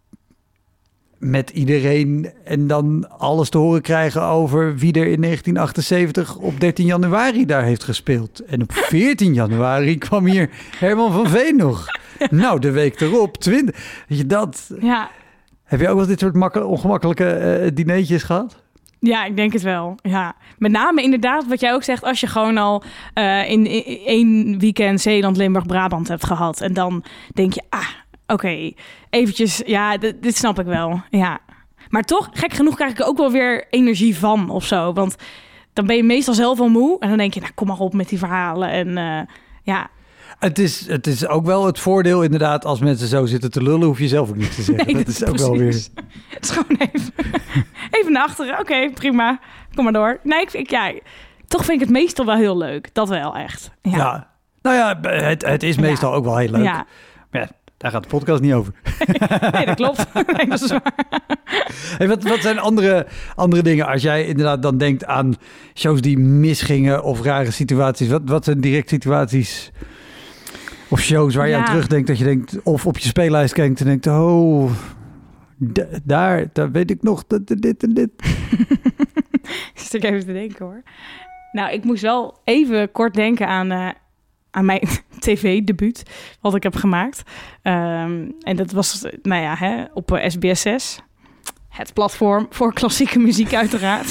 met iedereen en dan alles te horen krijgen... over wie er in negentien achtenzeventig op dertien januari daar heeft gespeeld. En op veertien januari kwam hier Herman van Veen nog. Ja. Nou, de week erop, twintig. Weet je, dat... Ja. Heb je ook wel dit soort makkel- ongemakkelijke uh, dineetjes gehad? Ja, ik denk het wel. Ja. Met name inderdaad wat jij ook zegt... als je gewoon al uh, in, in één weekend Zeeland, Limburg, Brabant hebt gehad... en dan denk je... ah. Oké, okay, eventjes, ja, d- dit snap ik wel, ja. Maar toch, gek genoeg krijg ik er ook wel weer energie van of zo. Want dan ben je meestal zelf al moe. En dan denk je, nou, kom maar op met die verhalen. En uh, ja... Het is, het is ook wel het voordeel inderdaad, als mensen zo zitten te lullen, hoef je zelf ook niks te zeggen. Nee, dat is ook precies. wel weer... Het is gewoon even, even naar achteren. Oké, okay, prima. Kom maar door. Nee, ik, ik, ja, toch vind ik het meestal wel heel leuk. Dat wel echt. Ja, ja. Nou ja, het, het is meestal ja. ook wel heel leuk. Ja. Maar ja, daar gaat de podcast niet over. Nee, dat klopt. Nee, dat is waar. Hey, wat, wat zijn andere, andere dingen als jij inderdaad dan denkt aan shows die misgingen of rare situaties? Wat, wat zijn direct situaties of shows waar je ja. aan terugdenkt dat je denkt of op je speellijst kijkt en denkt, oh, d- daar, daar weet ik nog dat dit en dit. Zit ik even te denken hoor. Nou, ik moest wel even kort denken aan... Uh, aan mijn tv-debuut, wat ik heb gemaakt. Um, en dat was, nou ja, hè, op uh, S B S zes. Het platform voor klassieke muziek uiteraard.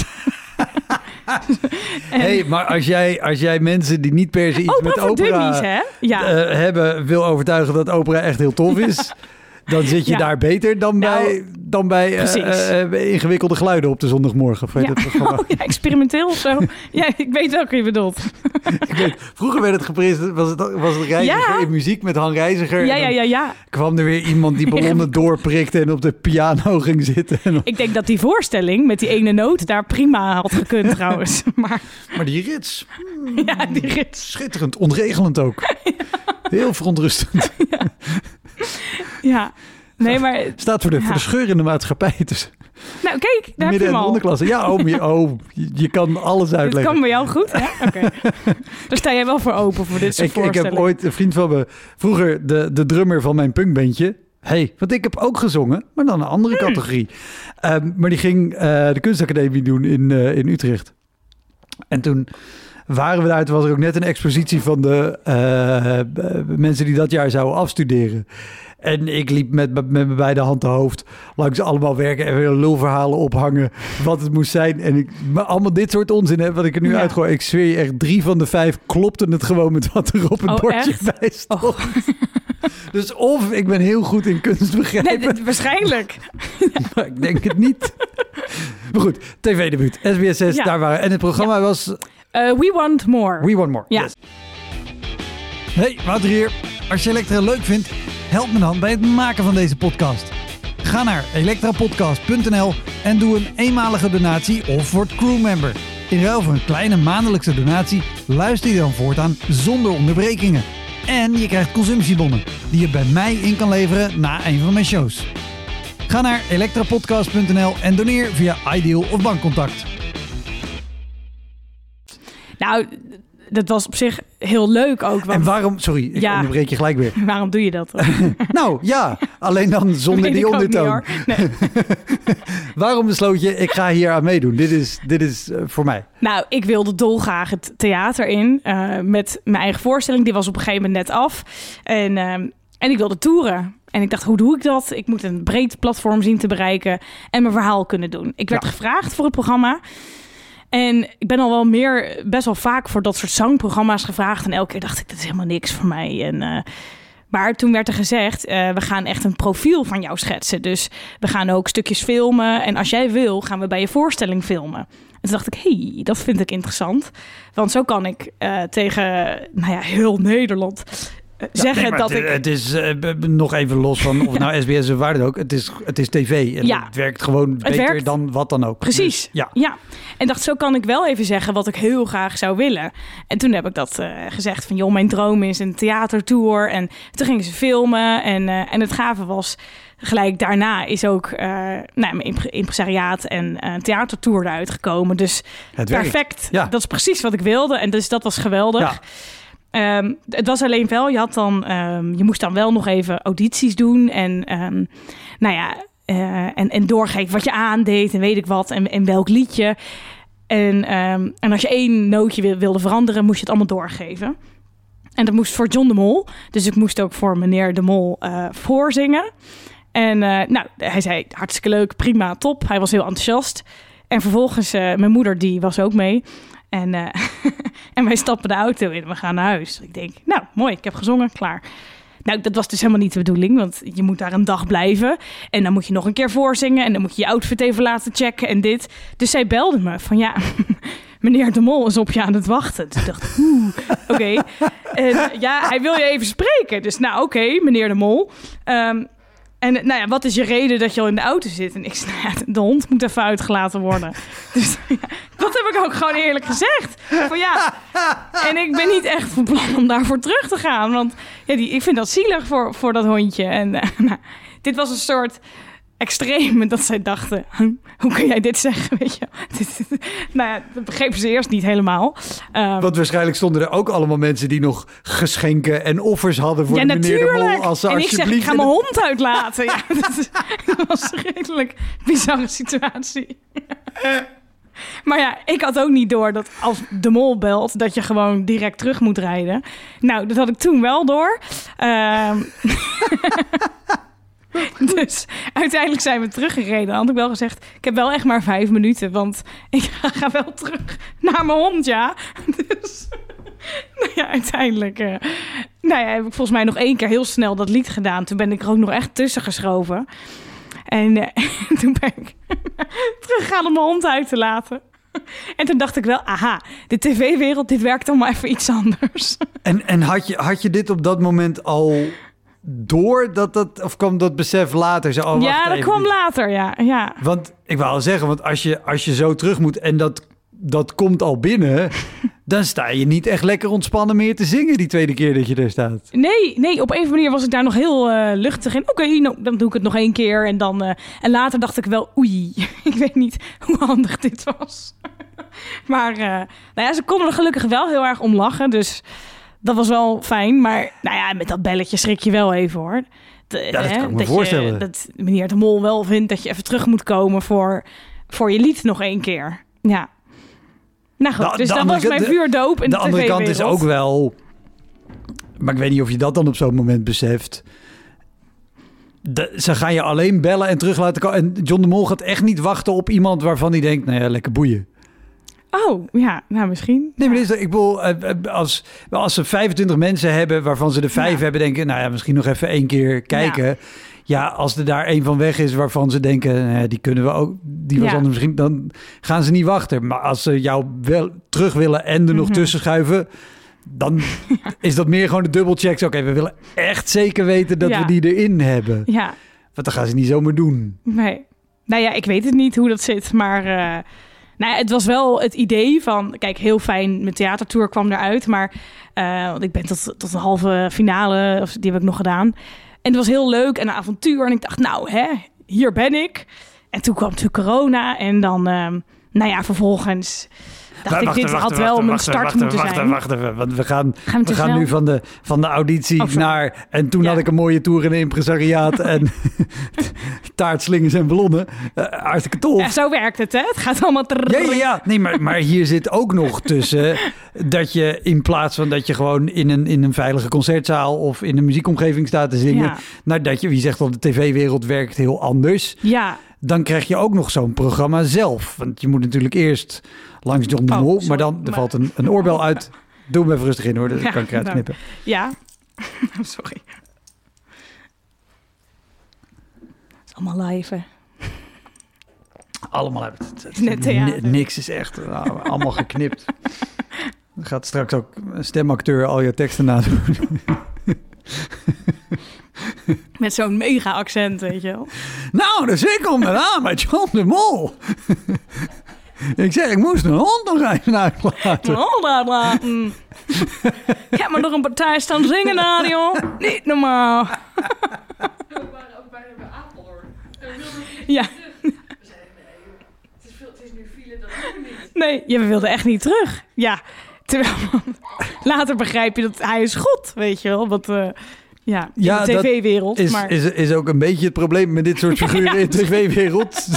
en... hey, maar als jij, als jij mensen die niet per se iets opera met opera dummies, hè? Ja. Uh, hebben, wil overtuigen dat opera echt heel tof is... dan zit je ja. daar beter dan nou, bij, dan bij uh, uh, ingewikkelde geluiden op de zondagmorgen. Ja. Oh, ja, experimenteel of zo. Ja, ik weet welke je bedoelt. Ik weet, vroeger werd het gepresenteerd, was het, was het Reiziger ja. in muziek met Han Reiziger. Ja, ja, ja, ja. Kwam er weer iemand die ballonnen doorprikte en op de piano ging zitten. En ik denk dat die voorstelling met die ene noot daar prima had gekund trouwens. Maar, maar die rits. Hmm, ja, die rits. Schitterend, ontregelend ook. Ja. Heel verontrustend. Ja. Ja, nee, maar... Staat voor de, ja. voor de scheur in de maatschappij. Dus. Nou, kijk, daar midden- heb je en onderklasse. Ja, oh, je, oh je, je kan alles uitleggen. Dit kan bij jou goed, ja? Oké. Okay. Daar sta jij wel voor open, voor dit soort ik, voorstellen. Ik heb ooit een vriend van me... Vroeger de, de drummer van mijn punkbandje... hey, want ik heb ook gezongen, maar dan een andere hmm. categorie. Um, maar die ging uh, de kunstacademie doen in, uh, in Utrecht. En toen waren we daar, toen was er ook net een expositie van de uh, mensen die dat jaar zouden afstuderen. En ik liep met, met mijn beide hand te hoofd langs allemaal werken en weer lulverhalen ophangen wat het moest zijn. En ik, maar allemaal dit soort onzin heb wat ik er nu ja. uitgooi. Ik zweer je echt, drie van de vijf klopte het gewoon met wat er op het oh, bordje echt? bij stond. Oh. Dus of ik ben heel goed in kunst begrijpen. Nee, waarschijnlijk. Maar ik denk het niet. Maar goed, tv-debuut, S B S zes, ja. daar waren. En het programma ja. was... Uh, We Want More. We Want More, ja. yes. Hey, Wouter hier. Als je Elektra leuk vindt, help me dan bij het maken van deze podcast. Ga naar elektrapodcast punt n l en doe een eenmalige donatie of word crewmember. In ruil voor een kleine maandelijkse donatie luister je dan voortaan zonder onderbrekingen. En je krijgt consumptiebonnen die je bij mij in kan leveren na een van mijn shows. Ga naar elektrapodcast punt n l en doneer via Ideal of bankcontact. Nou, dat was op zich heel leuk ook. Want... En waarom, sorry, ik ja, onderbreek je gelijk weer. Waarom doe je dat? Nou ja, alleen dan zonder die ondertoon. Nee. Waarom besloot je, ik ga hier aan meedoen? Dit is, dit is uh, voor mij. Nou, ik wilde dolgraag het theater in. Uh, met mijn eigen voorstelling. Die was op een gegeven moment net af. En, uh, en ik wilde toeren. En ik dacht, hoe doe ik dat? Ik moet een breed platform zien te bereiken. En mijn verhaal kunnen doen. Ik werd ja. gevraagd voor het programma. En ik ben al wel meer, best wel vaak voor dat soort zangprogramma's gevraagd. En elke keer dacht ik, dat is helemaal niks voor mij. En, uh, maar toen werd er gezegd, uh, we gaan echt een profiel van jou schetsen. Dus we gaan ook stukjes filmen. En als jij wil, gaan we bij je voorstelling filmen. En toen dacht ik, hé, hey, dat vind ik interessant. Want zo kan ik uh, tegen nou ja, heel Nederland... Ja, zeggen nee, dat het, ik... Het is uh, nog even los van of ja. nou S B S of waar dan ook. Het is, het is tv en ja. het werkt gewoon het beter werkt. dan wat dan ook. Precies, dus, ja. ja. En dacht, zo kan ik wel even zeggen wat ik heel graag zou willen. En toen heb ik dat uh, gezegd van, joh, mijn droom is een theatertour. En toen gingen ze filmen en, uh, en het gave was... Gelijk daarna is ook uh, nou, mijn impresariaat en uh, theatertour eruit gekomen. Dus het perfect. Ja. Dat is precies wat ik wilde. En dus dat was geweldig. Ja. Um, het was alleen wel, je had dan, um, je moest dan wel nog even audities doen en, um, nou ja, uh, en, en doorgeven wat je aandeed en weet ik wat en, en welk liedje. En, um, en als je één nootje wilde veranderen, moest je het allemaal doorgeven. En dat moest voor John de Mol, dus ik moest ook voor meneer de Mol uh, voorzingen. En uh, nou, hij zei hartstikke leuk, prima, top. Hij was heel enthousiast. En vervolgens, uh, mijn moeder die was ook mee. En, uh, en wij stappen de auto in en we gaan naar huis. Ik denk, nou, mooi, ik heb gezongen, klaar. Nou, dat was dus helemaal niet de bedoeling, want je moet daar een dag blijven. En dan moet je nog een keer voorzingen en dan moet je je outfit even laten checken en dit. Dus zij belde me van, ja, meneer de Mol is op je aan het wachten. Dus ik dacht, oeh, oké. Okay. En ja, hij wil je even spreken. Dus nou, oké, okay, meneer de Mol. Um, En nou ja, wat is je reden dat je al in de auto zit? En ik zei, nou ja, de hond moet even uitgelaten worden. Dus ja, dat heb ik ook gewoon eerlijk gezegd. Van ja, en ik ben niet echt van plan om daarvoor terug te gaan. Want ja, die, ik vind dat zielig voor, voor dat hondje. En uh, nou, dit was een soort extreem dat zij dachten, hm, hoe kun jij dit zeggen? Weet je? Nou ja, dat begrepen ze eerst niet helemaal. Um, Want waarschijnlijk stonden er ook allemaal mensen die nog geschenken en offers hadden voor ja, de meneer de Mol. Als ze en ik zeg, ik ga mijn de... hond uitlaten. Ja, dat, dat was een redelijk bizarre situatie. Maar ja, ik had ook niet door dat als de Mol belt, dat je gewoon direct terug moet rijden. Nou, dat had ik toen wel door. Um, Dus uiteindelijk zijn we teruggereden. Dan had ik wel gezegd, ik heb wel echt maar vijf minuten. Want ik ga wel terug naar mijn hond, ja. Dus nou ja, uiteindelijk uh, nou ja, heb ik volgens mij nog één keer heel snel dat lied gedaan. Toen ben ik er ook nog echt tussen geschoven. En uh, toen ben ik teruggegaan om mijn hond uit te laten. En toen dacht ik wel, aha, de tv-wereld, dit werkt allemaal even iets anders. En, en had, je, had je dit op dat moment al... door dat dat, of kwam dat besef later? Zo, oh, ja, dat even. kwam later, ja, ja. Want ik wou al zeggen, want als je, als je zo terug moet en dat, dat komt al binnen, dan sta je niet echt lekker ontspannen meer te zingen die tweede keer dat je daar staat. Nee, nee, op een manier was ik daar nog heel uh, luchtig in. Oké, okay, nou, dan doe ik het nog één keer en dan uh, en later dacht ik wel, oei, ik weet niet hoe handig dit was. Maar uh, nou ja, ze konden er gelukkig wel heel erg om lachen, dus dat was wel fijn. Maar nou ja, met dat belletje schrik je wel even hoor. De, Ja, dat hè, kan ik me dat voorstellen. Je, dat meneer de Mol wel vindt dat je even terug moet komen voor, voor je lied nog één keer. Ja. Nou goed, De- dus de dat andere was mijn kant- vuurdoop in de, De andere kant is ook wel... Maar ik weet niet of je dat dan op zo'n moment beseft. De, ze gaan je alleen bellen en terug laten komen. En John de Mol gaat echt niet wachten op iemand waarvan hij denkt... Nou ja, lekker boeien. Oh, ja, nou misschien. Nee, maar dit is, ik bedoel, eh, eh, als, als ze vijfentwintig mensen hebben... waarvan ze er vijf Ja. hebben, denken... Nou ja, misschien nog even één keer kijken. Ja, ja als er daar één van weg is waarvan ze denken... Nou ja, die kunnen we ook... Die was Ja. anders misschien... Dan gaan ze niet wachten. Maar als ze jou wel terug willen en er nog Mm-hmm. tussen schuiven... Dan is dat meer gewoon de dubbelchecks. Oké, we willen echt zeker weten dat Ja. we die erin hebben. Ja, Want dan gaan ze niet zomaar doen. nee. Nou ja, ik weet het niet hoe dat zit, maar... Uh, nou ja, het was wel het idee van... Kijk, heel fijn, mijn theatertour kwam eruit. Maar uh, want ik ben tot, tot de halve finale, of die heb ik nog gedaan. En het was heel leuk en een avontuur. En ik dacht, nou hè, hier ben ik. En toen kwam natuurlijk corona. En dan, uh, nou ja, vervolgens... dacht wacht, ik, dit wacht, had wacht, wel wacht, mijn wacht, start wacht, moeten wacht, zijn. Wacht even, want we gaan, Gaan we we te gaan snel? nu van de, van de auditie Oh, sorry. naar... En toen Ja. had ik een mooie tour in een impresariaat en taartslingers en ballonnen. Uh, hartstikke tof. Ja, zo werkt het, hè? Het gaat allemaal... Ja, ja, ja. Nee, maar, maar hier zit ook nog tussen dat je in plaats van dat je gewoon in een, in een veilige concertzaal of in een muziekomgeving staat te zingen, Ja. nou, dat je, wie zegt wel, de tv-wereld werkt heel anders. Ja, Dan krijg je ook nog zo'n programma zelf. Want je moet natuurlijk eerst langs John de Oh, Mol, sorry, maar dan er maar- valt een, een oorbel uit. Doe hem even rustig in hoor, dat Ja, kan ik eruit nou. knippen. ja. Sorry. Het is allemaal live, hè? Allemaal hebben het. het- Net theater. ni- Niks is echt nou, allemaal geknipt. Dan gaat straks ook een stemacteur al je teksten nadoen. Met zo'n mega accent, weet je wel. Nou, dus ik kom eraan met John de Mol. Ik zeg, ik moest een hond nog even uitlaten. Oh, bla, bla. Mm. Ik heb maar nog een partij staan zingen daar, joh. Niet normaal. We waren ook bijna bij Apeldoorn. En we wilden niet Ja. terug. We zeiden, nee joh, het is, veel, het is nu file, dat doen we niet. Nee, je wilde echt niet terug. Ja, terwijl later begrijp je dat hij is God, weet je wel. Wat, uh, ja, in Ja, de dat tv-wereld. Is, maar... is, is ook een beetje het probleem met dit soort figuren Ja, in de tv-wereld.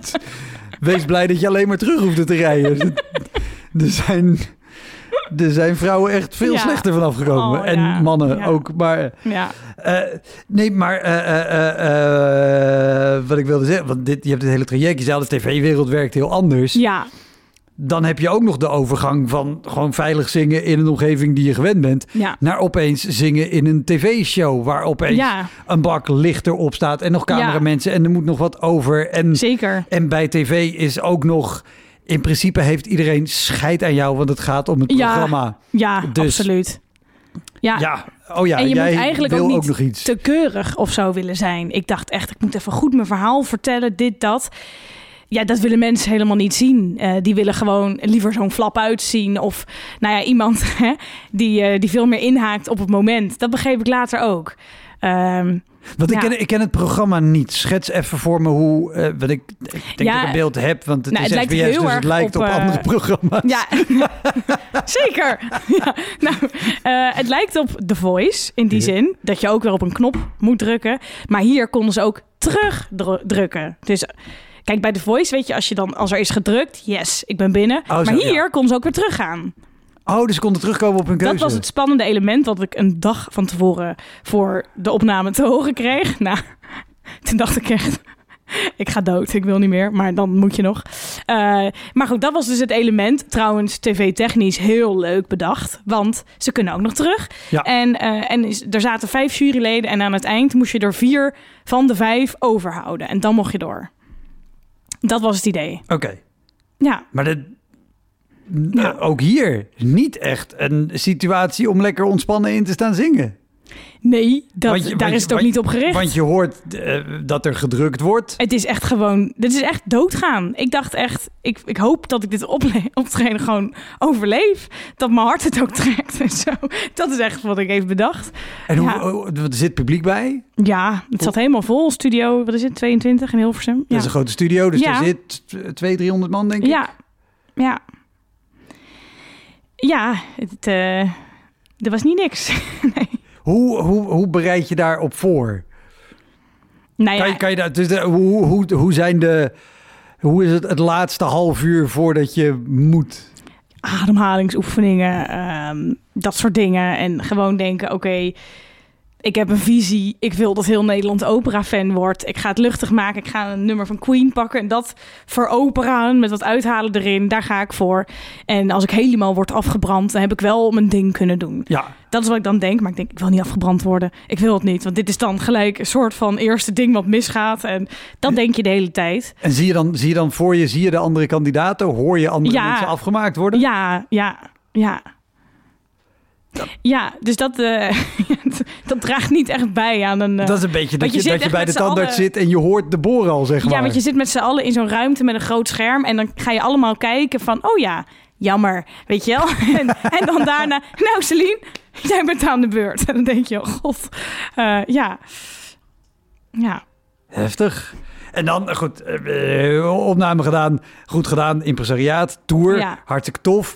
Wees blij dat je alleen maar terug hoeft te rijden. Er zijn, er zijn vrouwen echt veel Ja. slechter vanaf gekomen. Oh, en ja. mannen Ja. ook. Maar Ja, uh, nee, maar uh, uh, uh, uh, wat ik wilde zeggen, want dit, je hebt het hele traject. Je zei, de tv-wereld werkt heel anders. ja, Dan heb je ook nog de overgang van gewoon veilig zingen in een omgeving die je gewend bent, ja. naar opeens zingen in een tv-show waar opeens Ja, een bak licht erop staat en nog cameramensen en er moet nog wat over. En, zeker. en bij tv is ook nog, in principe heeft iedereen scheid aan jou, want het gaat om het Ja. programma. Ja, Dus- absoluut. Ja, Ja, oh ja, en je jij moet eigenlijk wil ook niet ook nog iets. te keurig of zo willen zijn. Ik dacht echt, ik moet even goed mijn verhaal vertellen, dit, dat. Ja, dat willen mensen helemaal niet zien. Uh, die willen gewoon liever zo'n flap uitzien. Of nou ja, iemand hè, die, uh, die veel meer inhaakt op het moment. Dat begreep ik later ook. Um, Want ik, ja. ken, ik ken het programma niet. Schets even voor me hoe... Uh, want ik, ik denk Ja, dat ik een beeld heb, want het nou, is het S B S, lijkt heel dus het erg lijkt op, op, uh, andere programma's. ja, zeker. Ja, nou, uh, het lijkt op The Voice in die Ja. zin. Dat je ook weer op een knop moet drukken. Maar hier konden ze ook terugdrukken. Dus... Kijk, bij The Voice weet je, als je dan als er is gedrukt, yes, ik ben binnen. Oh, zo, maar hier ja. kon ze ook weer teruggaan. Oh, dus ze konden terugkomen op hun keuze. Dat was het spannende element wat ik een dag van tevoren voor de opname te horen kreeg. Nou, toen dacht ik echt, ik ga dood, ik wil niet meer, maar dan moet je nog. Uh, maar goed, dat was dus het element. Trouwens, tv-technisch heel leuk bedacht, want ze kunnen ook nog terug. Ja. En, uh, en is, er zaten vijf juryleden en aan het eind moest je er vier van de vijf overhouden. En dan mocht je door. Dat was het idee. Oké. Okay. Ja. Maar dat, Ja. ook hier niet echt een situatie om lekker ontspannen in te staan zingen. Nee, dat, Want je- daar want is je- het ook want- niet op gericht. Want je hoort uh, dat er gedrukt wordt. Het is echt gewoon... Dit is echt doodgaan. Ik dacht echt... Ik, ik hoop dat ik dit ople- optreden gewoon overleef. Dat mijn hart het ook trekt en zo. Dat is echt wat ik even bedacht. En hoe, Ja. hoe, er zit publiek bij? Ja, het zat helemaal vol. Studio, wat is het? tweeëntwintig in Hilversum. Dat Ja. is een grote studio, dus Ja. er zit tweehonderd, driehonderd man, denk ik. Ja. Ja. Ja, het, uh, er was niet niks. Nee. Hoe, hoe, hoe bereid je daarop voor? Nou ja, Kan je, kan je dat, dus de, hoe, hoe, hoe zijn de... Hoe is het het laatste half uur voordat je moet? ademhalingsoefeningen, um, dat soort dingen. En gewoon denken, oké, okay, ik heb een visie. Ik wil dat heel Nederland opera-fan wordt. Ik ga het luchtig maken. Ik ga een nummer van Queen pakken en dat veroperen met wat uithalen erin. Daar ga ik voor. En als ik helemaal word afgebrand, dan heb ik wel mijn ding kunnen doen. Ja. Dat is wat ik dan denk. Maar ik denk, ik wil niet afgebrand worden. Ik wil het niet. Want dit is dan gelijk een soort van eerste ding wat misgaat. En dat denk je de hele tijd. En zie je dan, zie je dan voor je, zie je de andere kandidaten? Hoor je andere ja. mensen afgemaakt worden? Ja, ja, ja. Ja, ja dus dat, uh, dat draagt niet echt bij aan een... Uh, dat is een beetje dat je, je, dat je bij de tandarts allen... zit en je hoort de boren al, zeg maar. Ja, want je zit met z'n allen in zo'n ruimte met een groot scherm en dan ga je allemaal kijken van, oh ja, jammer, weet je wel? en, en dan daarna, nou Celine, jij bent aan de beurt. En dan denk je, oh god, uh, ja. Ja. Heftig. En dan, goed, uh, opname gedaan, goed gedaan, impresariaat, tour, ja. hartstikke tof.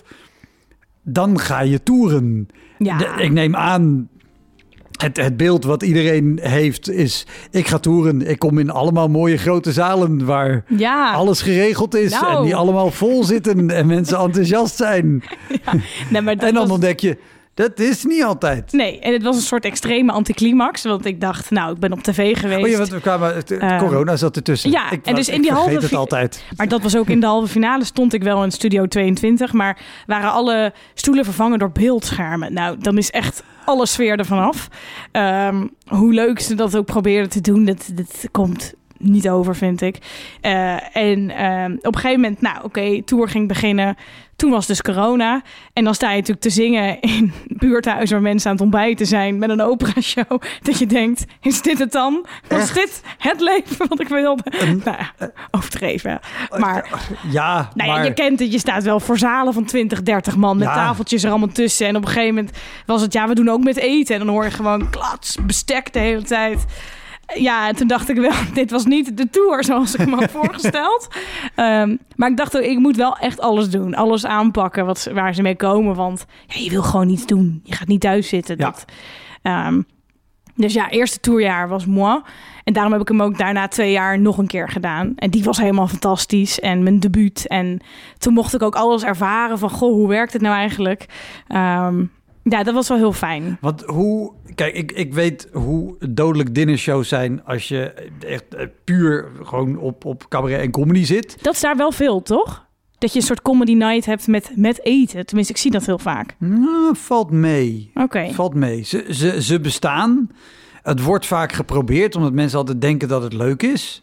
Dan ga je toeren. Ja. De, ik neem aan, het, het beeld wat iedereen heeft is, ik ga toeren. Ik kom in allemaal mooie grote zalen waar ja. alles geregeld is. Nou. En die allemaal vol zitten en mensen enthousiast zijn. Ja. Nee, maar dat en dan was... ontdek je, dat is niet altijd. Nee, en het was een soort extreme anticlimax. Want ik dacht, nou, ik ben op tv geweest. Oh ja, want we kwamen, het, uh, corona zat ertussen. Ja, ik, en dus ik in die vergeet halve... het altijd. Maar dat was ook in de halve finale stond ik wel in Studio tweeëntwintig. Maar waren alle stoelen vervangen door beeldschermen. Nou, dan is echt alle sfeer ervan af. Um, hoe leuk ze dat ook probeerden te doen, dat, dat komt niet over, vind ik. Uh, en um, op een gegeven moment, nou oké, okay, tour ging beginnen. Toen was dus corona. En dan sta je natuurlijk te zingen in buurthuizen waar mensen aan het ontbijten zijn met een opera-show. Dat je denkt, is dit het dan? Was Echt? dit het leven wat ik wilde? Um, nou ja, overdreven. Maar, ja, nou ja, maar... je kent het, je staat wel voor zalen van twintig, dertig man met ja. tafeltjes er allemaal tussen. En op een gegeven moment was het, ja, we doen ook met eten. En dan hoor je gewoon klats, bestek de hele tijd. Ja, en toen dacht ik wel, dit was niet de tour zoals ik me had voorgesteld. Um, maar ik dacht ook, ik moet wel echt alles doen. Alles aanpakken wat, waar ze mee komen. Want ja, je wil gewoon niets doen. Je gaat niet thuis zitten. Ja. Dat, um, dus ja, eerste tourjaar was moi. En daarom heb ik hem ook daarna twee jaar nog een keer gedaan. En die was helemaal fantastisch. En mijn debuut. En toen mocht ik ook alles ervaren van, goh, hoe werkt het nou eigenlijk? Um, Ja, dat was wel heel fijn. Want hoe... Kijk, ik, ik weet hoe dodelijk dinnershows zijn als je echt uh, puur gewoon op, op cabaret en comedy zit. Dat is daar wel veel, toch? Dat je een soort comedy night hebt met, met eten. Tenminste, ik zie dat heel vaak. Nou, valt mee. Oké. Okay. Valt mee. Ze, ze, ze bestaan. Het wordt vaak geprobeerd, omdat mensen altijd denken dat het leuk is.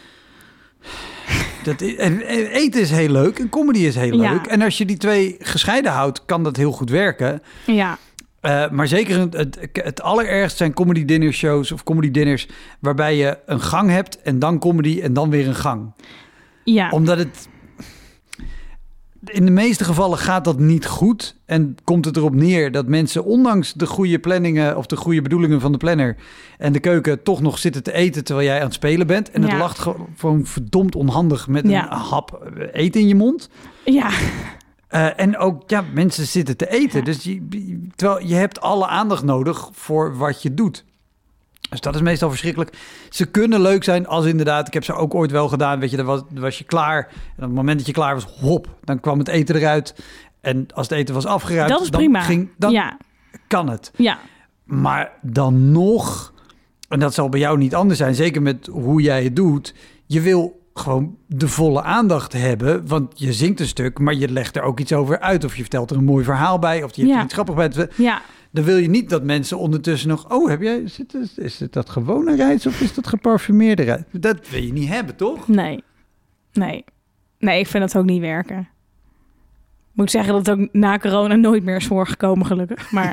Dat is, eten is heel leuk en comedy is heel leuk. Ja. En als je die twee gescheiden houdt, kan dat heel goed werken. Ja. Uh, maar zeker het, het, het allerergst zijn comedy dinner shows of comedy dinners waarbij je een gang hebt en dan comedy en dan weer een gang. Ja. Omdat het... In de meeste gevallen gaat dat niet goed en komt het erop neer dat mensen ondanks de goede planningen of de goede bedoelingen van de planner en de keuken toch nog zitten te eten terwijl jij aan het spelen bent. En het ja. lacht gewoon verdomd onhandig met ja. een hap eten in je mond. Ja. Uh, en ook, ja, mensen zitten te eten. Ja. Dus je, terwijl je hebt alle aandacht nodig voor wat je doet. Dus dat is meestal verschrikkelijk. Ze kunnen leuk zijn als inderdaad... Ik heb ze ook ooit wel gedaan. Weet je, dan was, dan was je klaar. En op het moment dat je klaar was, hop, dan kwam het eten eruit. En als het eten was afgeruimd... Dat is dan prima. Ging, dan ja. kan het. Ja. Maar dan nog... En dat zal bij jou niet anders zijn. Zeker met hoe jij het doet. Je wil gewoon de volle aandacht hebben. Want je zingt een stuk, maar je legt er ook iets over uit. Of je vertelt er een mooi verhaal bij. Of je hebt ja. er iets grappigs bij. Ja. Dan wil je niet dat mensen ondertussen nog... Oh, heb jij, is, het, is het dat gewone rijst of is dat geparfumeerde rijst? Dat wil je niet hebben, toch? Nee. Nee. Nee, ik vind dat ook niet werken. Ik moet zeggen dat het ook na corona nooit meer is voorgekomen, gelukkig. Maar...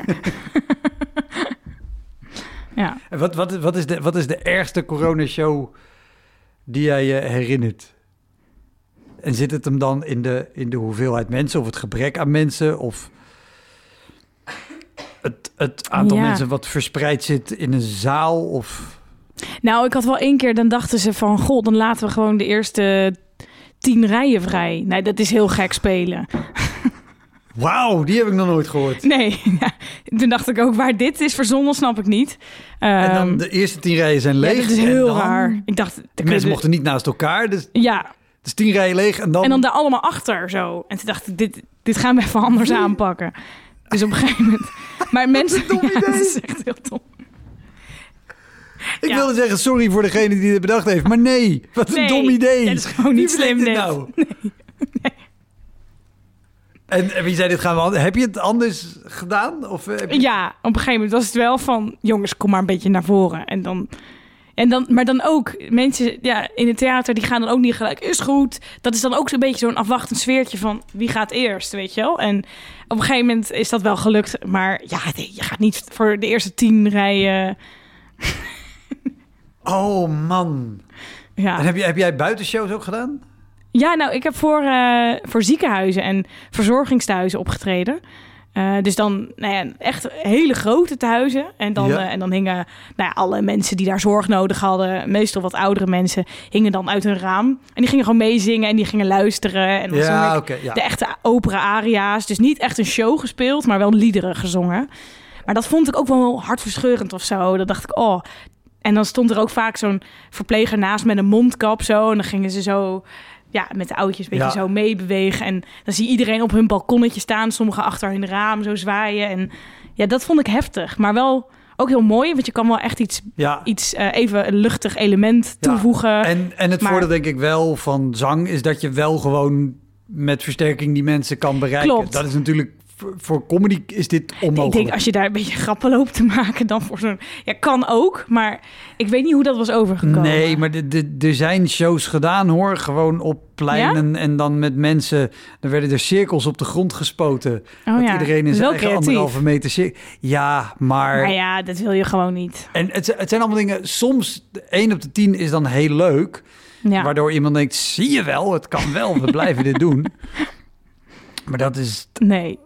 ja. En wat, wat, wat, is de, wat is de ergste coronashow die jij je herinnert? En zit het hem dan in de, in de hoeveelheid mensen of het gebrek aan mensen of... Het, het aantal ja. mensen wat verspreid zit in een zaal of... Nou, ik had wel één keer, dan dachten ze van... Goh, dan laten we gewoon de eerste tien rijen vrij. Nee, dat is heel gek spelen. Wauw, die heb ik nog nooit gehoord. Nee, ja. Toen dacht ik ook, waar dit is verzonnen, snap ik niet. Um, En dan de eerste tien rijen zijn leeg. Ja, dat is heel en dan, raar. Ik dacht, de mensen mochten niet naast elkaar. Dus, ja, dus tien rijen leeg en dan... en dan daar allemaal achter zo. En toen dacht ik, dit, dit gaan we even anders aanpakken. Dus op een gegeven moment... Maar mensen... Wat een dom ja, idee. dat is echt heel dom. Ik Ja. wilde zeggen, sorry voor degene die dit bedacht heeft. Maar nee, wat een Nee, dom idee. dat is gewoon Wie niet slim bedenkt dit dit. nou? Nee. En, en wie zei dit gaan we anders... Heb je het anders gedaan? Of, eh, heb je... Ja, op een gegeven moment was het wel van... jongens, kom maar een beetje naar voren. En dan... En dan, maar dan ook, mensen ja, in het theater, die gaan dan ook niet gelijk, is goed. Dat is dan ook zo'n beetje zo'n afwachtend sfeertje van, wie gaat eerst, weet je wel? En op een gegeven moment is dat wel gelukt. Maar ja, nee, je gaat niet voor de eerste tien rijen... Oh man. Ja. En heb, je, heb jij buitenshows ook gedaan? Ja, nou, ik heb voor, uh, voor ziekenhuizen en verzorgingstehuizen opgetreden. Uh, dus dan nou ja, echt hele grote tehuizen. En dan, Ja. uh, en dan hingen nou ja, alle mensen die daar zorg nodig hadden... meestal wat oudere mensen, hingen dan uit hun raam. En die gingen gewoon meezingen en die gingen luisteren. En dan zong Ja, ik oké. ja. de echte opera-aria's. Dus niet echt een show gespeeld, maar wel liederen gezongen. Maar dat vond ik ook wel hartverscheurend of zo. Dan dacht ik, oh... En dan stond er ook vaak zo'n verpleger naast met een mondkap zo. En dan gingen ze zo... Ja, met de oudjes een beetje Ja. zo meebewegen. En dan zie je iedereen op hun balkonnetje staan. Sommigen achter hun raam zo zwaaien. En ja, dat vond ik heftig. Maar wel ook heel mooi. Want je kan wel echt iets, Ja. iets uh, even een luchtig element Ja. toevoegen. En, en het Maar- voordeel denk ik wel van zang... is dat je wel gewoon met versterking die mensen kan bereiken. Klopt. Dat is natuurlijk... Voor, voor comedy is dit onmogelijk. Ik denk, als je daar een beetje grappen loopt te maken... dan voor zo'n... Ja, kan ook. Maar ik weet niet hoe dat was overgekomen. Nee, maar de, de, er zijn shows gedaan hoor. Gewoon op pleinen en dan met mensen. Er werden er cirkels op de grond gespoten. Oh dat ja, iedereen in dat is zijn wel eigen creatief. anderhalve meter cirkel. Ja, maar... Maar ja, dat wil je gewoon niet. En het, het zijn allemaal dingen... Soms, één op de tien is dan heel leuk. Ja. Waardoor iemand denkt, zie je wel, het kan wel. We blijven dit doen. Maar dat is... Nee.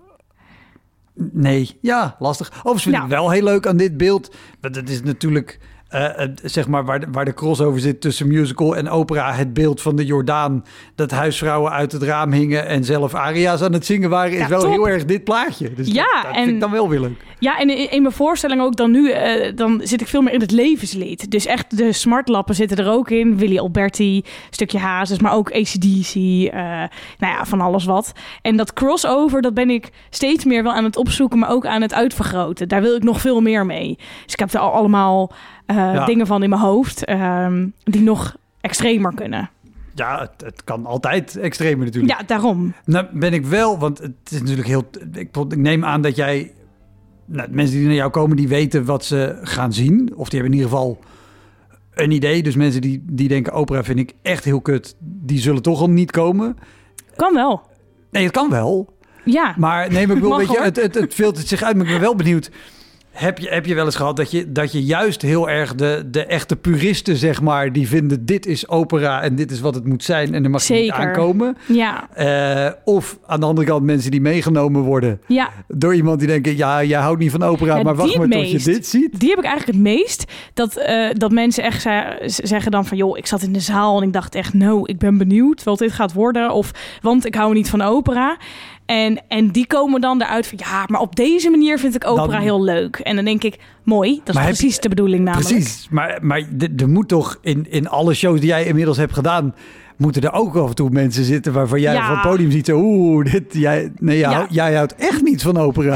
Nee, ja, lastig. Overigens vind Ja. ik wel heel leuk aan dit beeld. Dat het is natuurlijk, uh, het, zeg maar, waar de, waar de crossover zit tussen musical en opera. Het beeld van de Jordaan, dat huisvrouwen uit het raam hingen en zelf aria's aan het zingen waren, is Ja, wel top. heel erg dit plaatje. Dus Ja, dat, dat vind en- ik dan wel weer leuk. Ja, en in, in mijn voorstelling ook dan nu, uh, dan zit ik veel meer in het levenslied. Dus echt de smartlappen zitten er ook in. Willy Alberti, stukje Hazes, maar ook A C D C, uh, nou ja, van alles wat. En dat crossover, dat ben ik steeds meer wel aan het opzoeken, maar ook aan het uitvergroten. Daar wil ik nog veel meer mee. Dus ik heb er al allemaal uh, Ja. dingen van in mijn hoofd um, die nog extremer kunnen. Ja, het, het kan altijd extremer natuurlijk. Ja, daarom. Nou ben ik wel, want het is natuurlijk heel... Ik, ik neem aan dat jij... Nou, mensen die naar jou komen, die weten wat ze gaan zien. Of die hebben in ieder geval een idee. Dus mensen die, die denken, opera vind ik echt heel kut. Die zullen toch al niet komen. Kan wel. Nee, het kan wel. Ja. Maar nee, maar ik wil, Mag, weet je, hoor. het, het, het filtert zich uit. Maar ik ben wel benieuwd. Heb je, heb je wel eens gehad dat je, dat je juist heel erg de, de echte puristen, zeg maar, die vinden dit is opera en dit is wat het moet zijn en er mag je niet Zeker. aankomen. Ja. Uh, of aan de andere kant mensen die meegenomen worden Ja. door iemand die denken, ja, jij houdt niet van opera, Ja, maar wacht die maar het tot je meest. dit ziet. Die heb ik eigenlijk het meest. Dat, uh, dat mensen echt ze- zeggen dan van... joh, ik zat in de zaal en ik dacht echt... no, ik ben benieuwd wat dit gaat worden. Of, want ik hou niet van opera. En, en die komen dan eruit van... ja, maar op deze manier vind ik opera Dan- heel leuk. En dan denk ik, mooi. Dat is Maar heb precies je- de bedoeling namelijk. Precies, maar, maar de- er moet toch in, in alle shows die jij inmiddels hebt gedaan, moeten er ook af en toe mensen zitten waarvan jij Ja. van het podium ziet, zo, oeh, dit, jij, nee, jij, Ja. houdt- jij houdt echt niet van opera.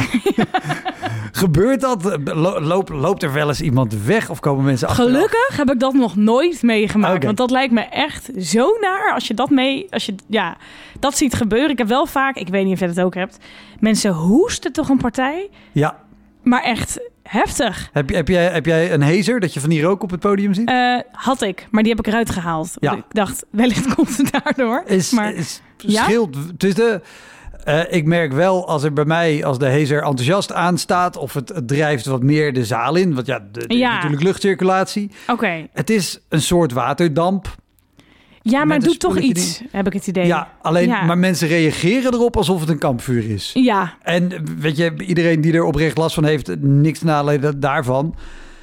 Gebeurt dat? Lo- loop, loopt er wel eens iemand weg of komen mensen achteraf? Gelukkig heb ik dat nog nooit meegemaakt. Oké. Want dat lijkt me echt zo naar als je dat mee... als je ja, dat ziet gebeuren. Ik heb wel vaak... ik weet niet of je het ook hebt... mensen hoesten toch een partij... Ja. maar echt heftig. Heb, je- heb, jij, heb jij een hazer dat je van die rook op het podium ziet? Uh, had ik, maar die heb ik eruit gehaald. Ja. Want ik dacht, wellicht komt het daardoor. Is, maar is Ja? scheelt. Het is de, uh, ik merk wel als er bij mij, als de hazer enthousiast aanstaat, of het, het drijft wat meer de zaal in. Want ja, de, de- Ja. natuurlijk luchtcirculatie. oké. Okay. Het is een soort waterdamp. Ja, maar Met het een doet toch spulletje iets, heb ik het idee. Ja, alleen, Ja. maar mensen reageren erop alsof het een kampvuur is. Ja, En weet je, iedereen die er oprecht last van heeft, niks naleden daarvan.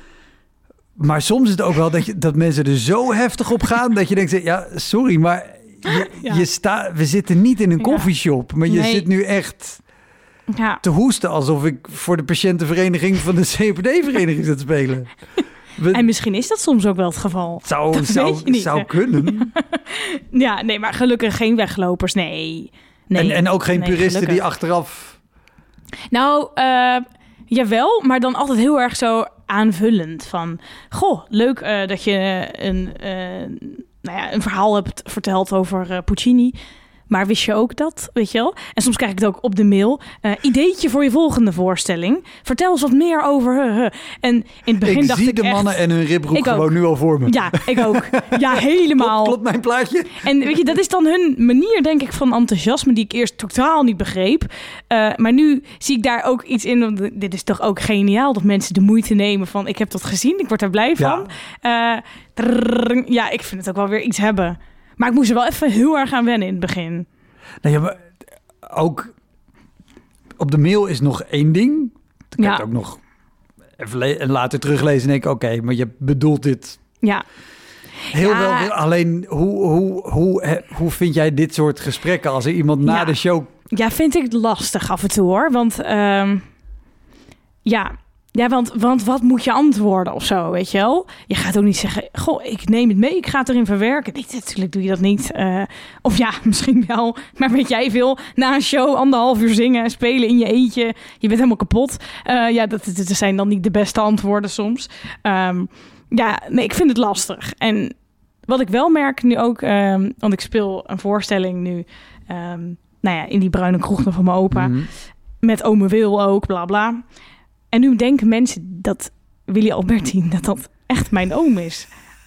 Maar soms is het ook wel dat, je, dat mensen er zo heftig op gaan dat je denkt, ja, sorry, maar je, Ja. je sta, we zitten niet in een Ja. koffieshop, maar je Nee. zit nu echt Ja. te hoesten alsof ik voor de patiëntenvereniging van de C O P D-vereniging zit te spelen. We, En misschien is dat soms ook wel het geval. zou dat zou, weet je niet, zou hè? kunnen. Ja, nee, maar gelukkig geen weglopers. Nee. nee. En, en ook geen Nee, puristen gelukkig. die achteraf... Nou, eh, jawel, maar dan altijd heel erg zo aanvullend. Van, goh, leuk eh, dat je een, eh, nou ja, een verhaal hebt verteld over eh, Puccini. Maar wist je ook dat, weet je wel? En soms krijg ik het ook op de mail. Uh, ideetje voor je volgende voorstelling. Vertel eens wat meer over... Uh, uh. En in het begin ik dacht zie ik de echt... mannen en hun ribbroek Ik ook. gewoon nu al voor me. Ja, ik ook. Ja, helemaal. Klopt, klopt mijn plaatje? En weet je, dat is dan hun manier, denk ik, van enthousiasme... die ik eerst totaal niet begreep. Uh, maar nu zie ik daar ook iets in... want dit is toch ook geniaal dat mensen de moeite nemen van... ik heb dat gezien, ik word daar blij van. Ja, uh, trrr, ja ik vind het ook wel weer iets hebben. Maar ik moest er wel even heel erg aan wennen in het begin. Nou ja, maar ook op de mail is nog één ding. Ik heb Ja. het ook nog even le- later teruglezen en denk ik... oké, maar je bedoelt dit Ja. heel Ja. wel. Alleen, hoe, hoe, hoe, hè, hoe vind jij dit soort gesprekken... als er iemand na Ja. de show... Ja, vind ik lastig af en toe hoor. Want um, ja, ja want, want wat moet je antwoorden of zo, weet je wel? Je gaat ook niet zeggen, goh, ik neem het mee, ik ga het erin verwerken. Nee, natuurlijk doe je dat niet. Uh, of ja, misschien wel, maar weet jij veel, na een show anderhalf uur zingen en spelen in je eentje, je bent helemaal kapot. Uh, ja, dat, dat zijn dan niet de beste antwoorden soms. Um, ja, nee, ik vind het lastig. En wat ik wel merk nu ook, um, want ik speel een voorstelling nu... Um, nou ja, in die bruine kroeg van mijn opa. Mm. Met ome Wil ook, bla bla. En nu denken mensen dat Willy Alberti, dat dat echt mijn oom is.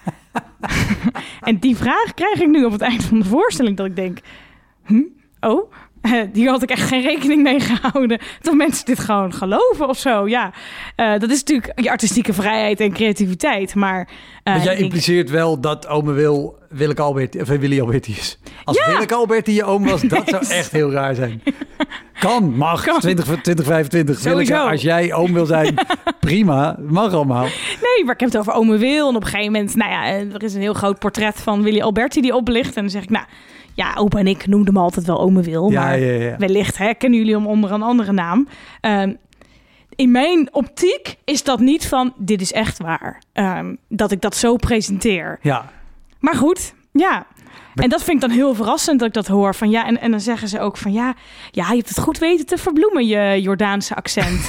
En die vraag krijg ik nu op het eind van de voorstelling. Dat ik denk, hm? Oh, hier had ik echt geen rekening mee gehouden. Dat mensen dit gewoon geloven of zo. Ja, uh, dat is natuurlijk je artistieke vrijheid en creativiteit. Maar uh, Want jij ik, impliceert wel dat ome Wil Willeke Alberti, of Willy Alberti is. Als Ja. Willeke Alberti je oom was, dat zou echt heel raar zijn. Kan, mag. Kan. twintig, twintig vijfentwintig. Sowieso. Willeke, als jij oom wil zijn, prima. Mag allemaal. Nee, maar ik heb het over ome Wil. En op een gegeven moment, nou ja, er is een heel groot portret van Willy Alberti die oplicht. En dan zeg ik, nou, ja, opa en ik noemden hem altijd wel ome Wil. Ja, maar ja, ja. wellicht hè, kennen jullie hem onder een andere naam. Um, in mijn optiek is dat niet van, dit is echt waar. Um, dat ik dat zo presenteer. Ja. Maar goed, ja. En dat vind ik dan heel verrassend dat ik dat hoor. Van, ja, en, en dan zeggen ze ook van, ja, ja, je hebt het goed weten te verbloemen, je Jordaanse accent.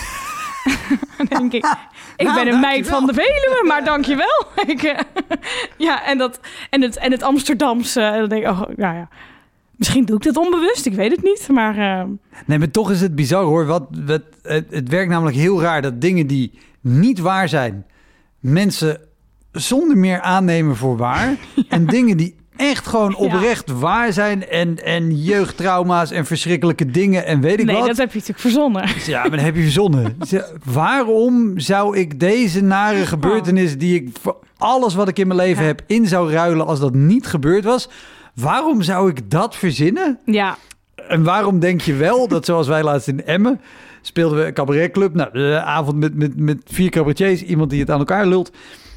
Dan denk ik, ik Nou, ben een meid dankjewel. van de Veluwe, maar dankjewel. Ik, uh, ja, en, dat, en, het, en het Amsterdamse, en dan denk ik, oh, nou ja. Misschien doe ik dat onbewust, ik weet het niet, maar... Uh... Nee, maar toch is het bizar hoor. Wat, wat, het, het werkt namelijk heel raar dat dingen die niet waar zijn... mensen zonder meer aannemen voor waar. Ja. En dingen die echt gewoon oprecht ja. waar zijn... En, en jeugdtrauma's en verschrikkelijke dingen en weet ik nee, wat. Nee, dat heb je natuurlijk verzonnen. Ja, maar dat heb je verzonnen. Waarom zou ik deze nare gebeurtenis... die ik voor alles wat ik in mijn leven ja. heb in zou ruilen... als dat niet gebeurd was... Waarom zou ik dat verzinnen? Ja. En waarom denk je wel dat zoals wij laatst in Emmen... speelden we een cabaretclub. Nou, de avond met, met, met vier cabaretiers. Iemand die het aan elkaar lult.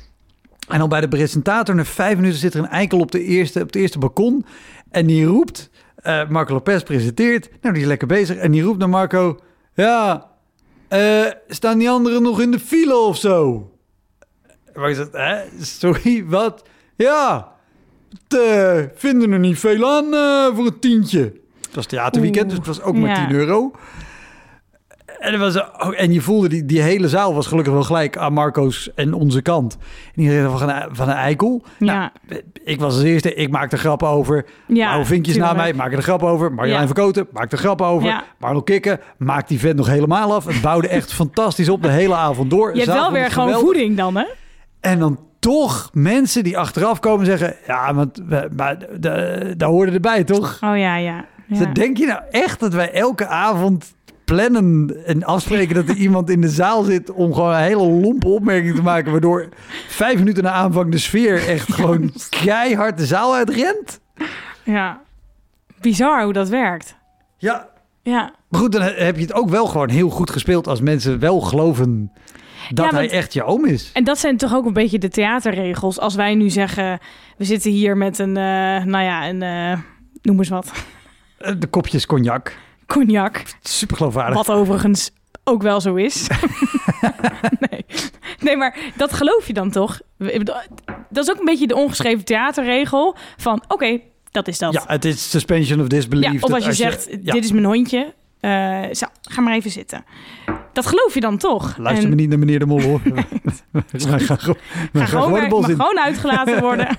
En dan bij de presentator... na vijf minuten zit er een eikel op, de eerste, op het eerste balkon. En die roept... Uh, Marco Lopez presenteert. Nou, die is lekker bezig. En die roept naar Marco... Ja, uh, staan die anderen nog in de file of zo? Maar ik zeg, hè? Sorry, wat? Ja... Te vinden er niet veel aan uh, voor een tientje. Het was theaterweekend, Oeh, dus het was ook maar ja. tien euro. En, er was, oh, en je voelde, die, die hele zaal was gelukkig wel gelijk aan Marco's en onze kant. En iedereen van een, van een eikel. Ja. Nou, ik was als eerste, ik maakte grappen over. Ja, Marlo Vinkjes na mij, maak er een grap over. Marjolein ja. Verkoten, maak er grap over. Ja. Marlo Kikken, maak die vent nog helemaal af. Het bouwde echt fantastisch op de hele avond door. Je hebt wel weer gewoon geweldig. Voeding dan, hè? En dan toch mensen die achteraf komen zeggen... ja, maar, maar daar hoorde erbij, toch? Oh ja, ja. ja. Dus denk je nou echt dat wij elke avond plannen en afspreken... dat er iemand in de zaal zit om gewoon een hele lompe opmerking te maken... waardoor vijf minuten na aanvang de sfeer echt gewoon keihard de zaal uitrent? Ja, bizar hoe dat werkt. Ja. Ja. Maar goed, dan heb je het ook wel gewoon heel goed gespeeld... als mensen wel geloven... dat ja, want, hij echt je oom is. En dat zijn toch ook een beetje de theaterregels. Als wij nu zeggen, we zitten hier met een, uh, nou ja, een, uh, noem eens wat. De kopjes cognac. cognac. Super geloofwaardig. Wat overigens ook wel zo is. nee. nee, maar dat geloof je dan toch? Dat is ook een beetje de ongeschreven theaterregel van oké, okay, dat is dat. Ja, het is suspension of disbelief. Ja, of als je als zegt, je, ja. dit is mijn hondje, uh, zo, ga maar even zitten. Dat geloof je dan toch? Luister en... me niet naar meneer de Mol, hoor. Nee. we gaan, gaan, gaan, ga gewoon, gewoon, maar, mag gewoon uitgelaten worden.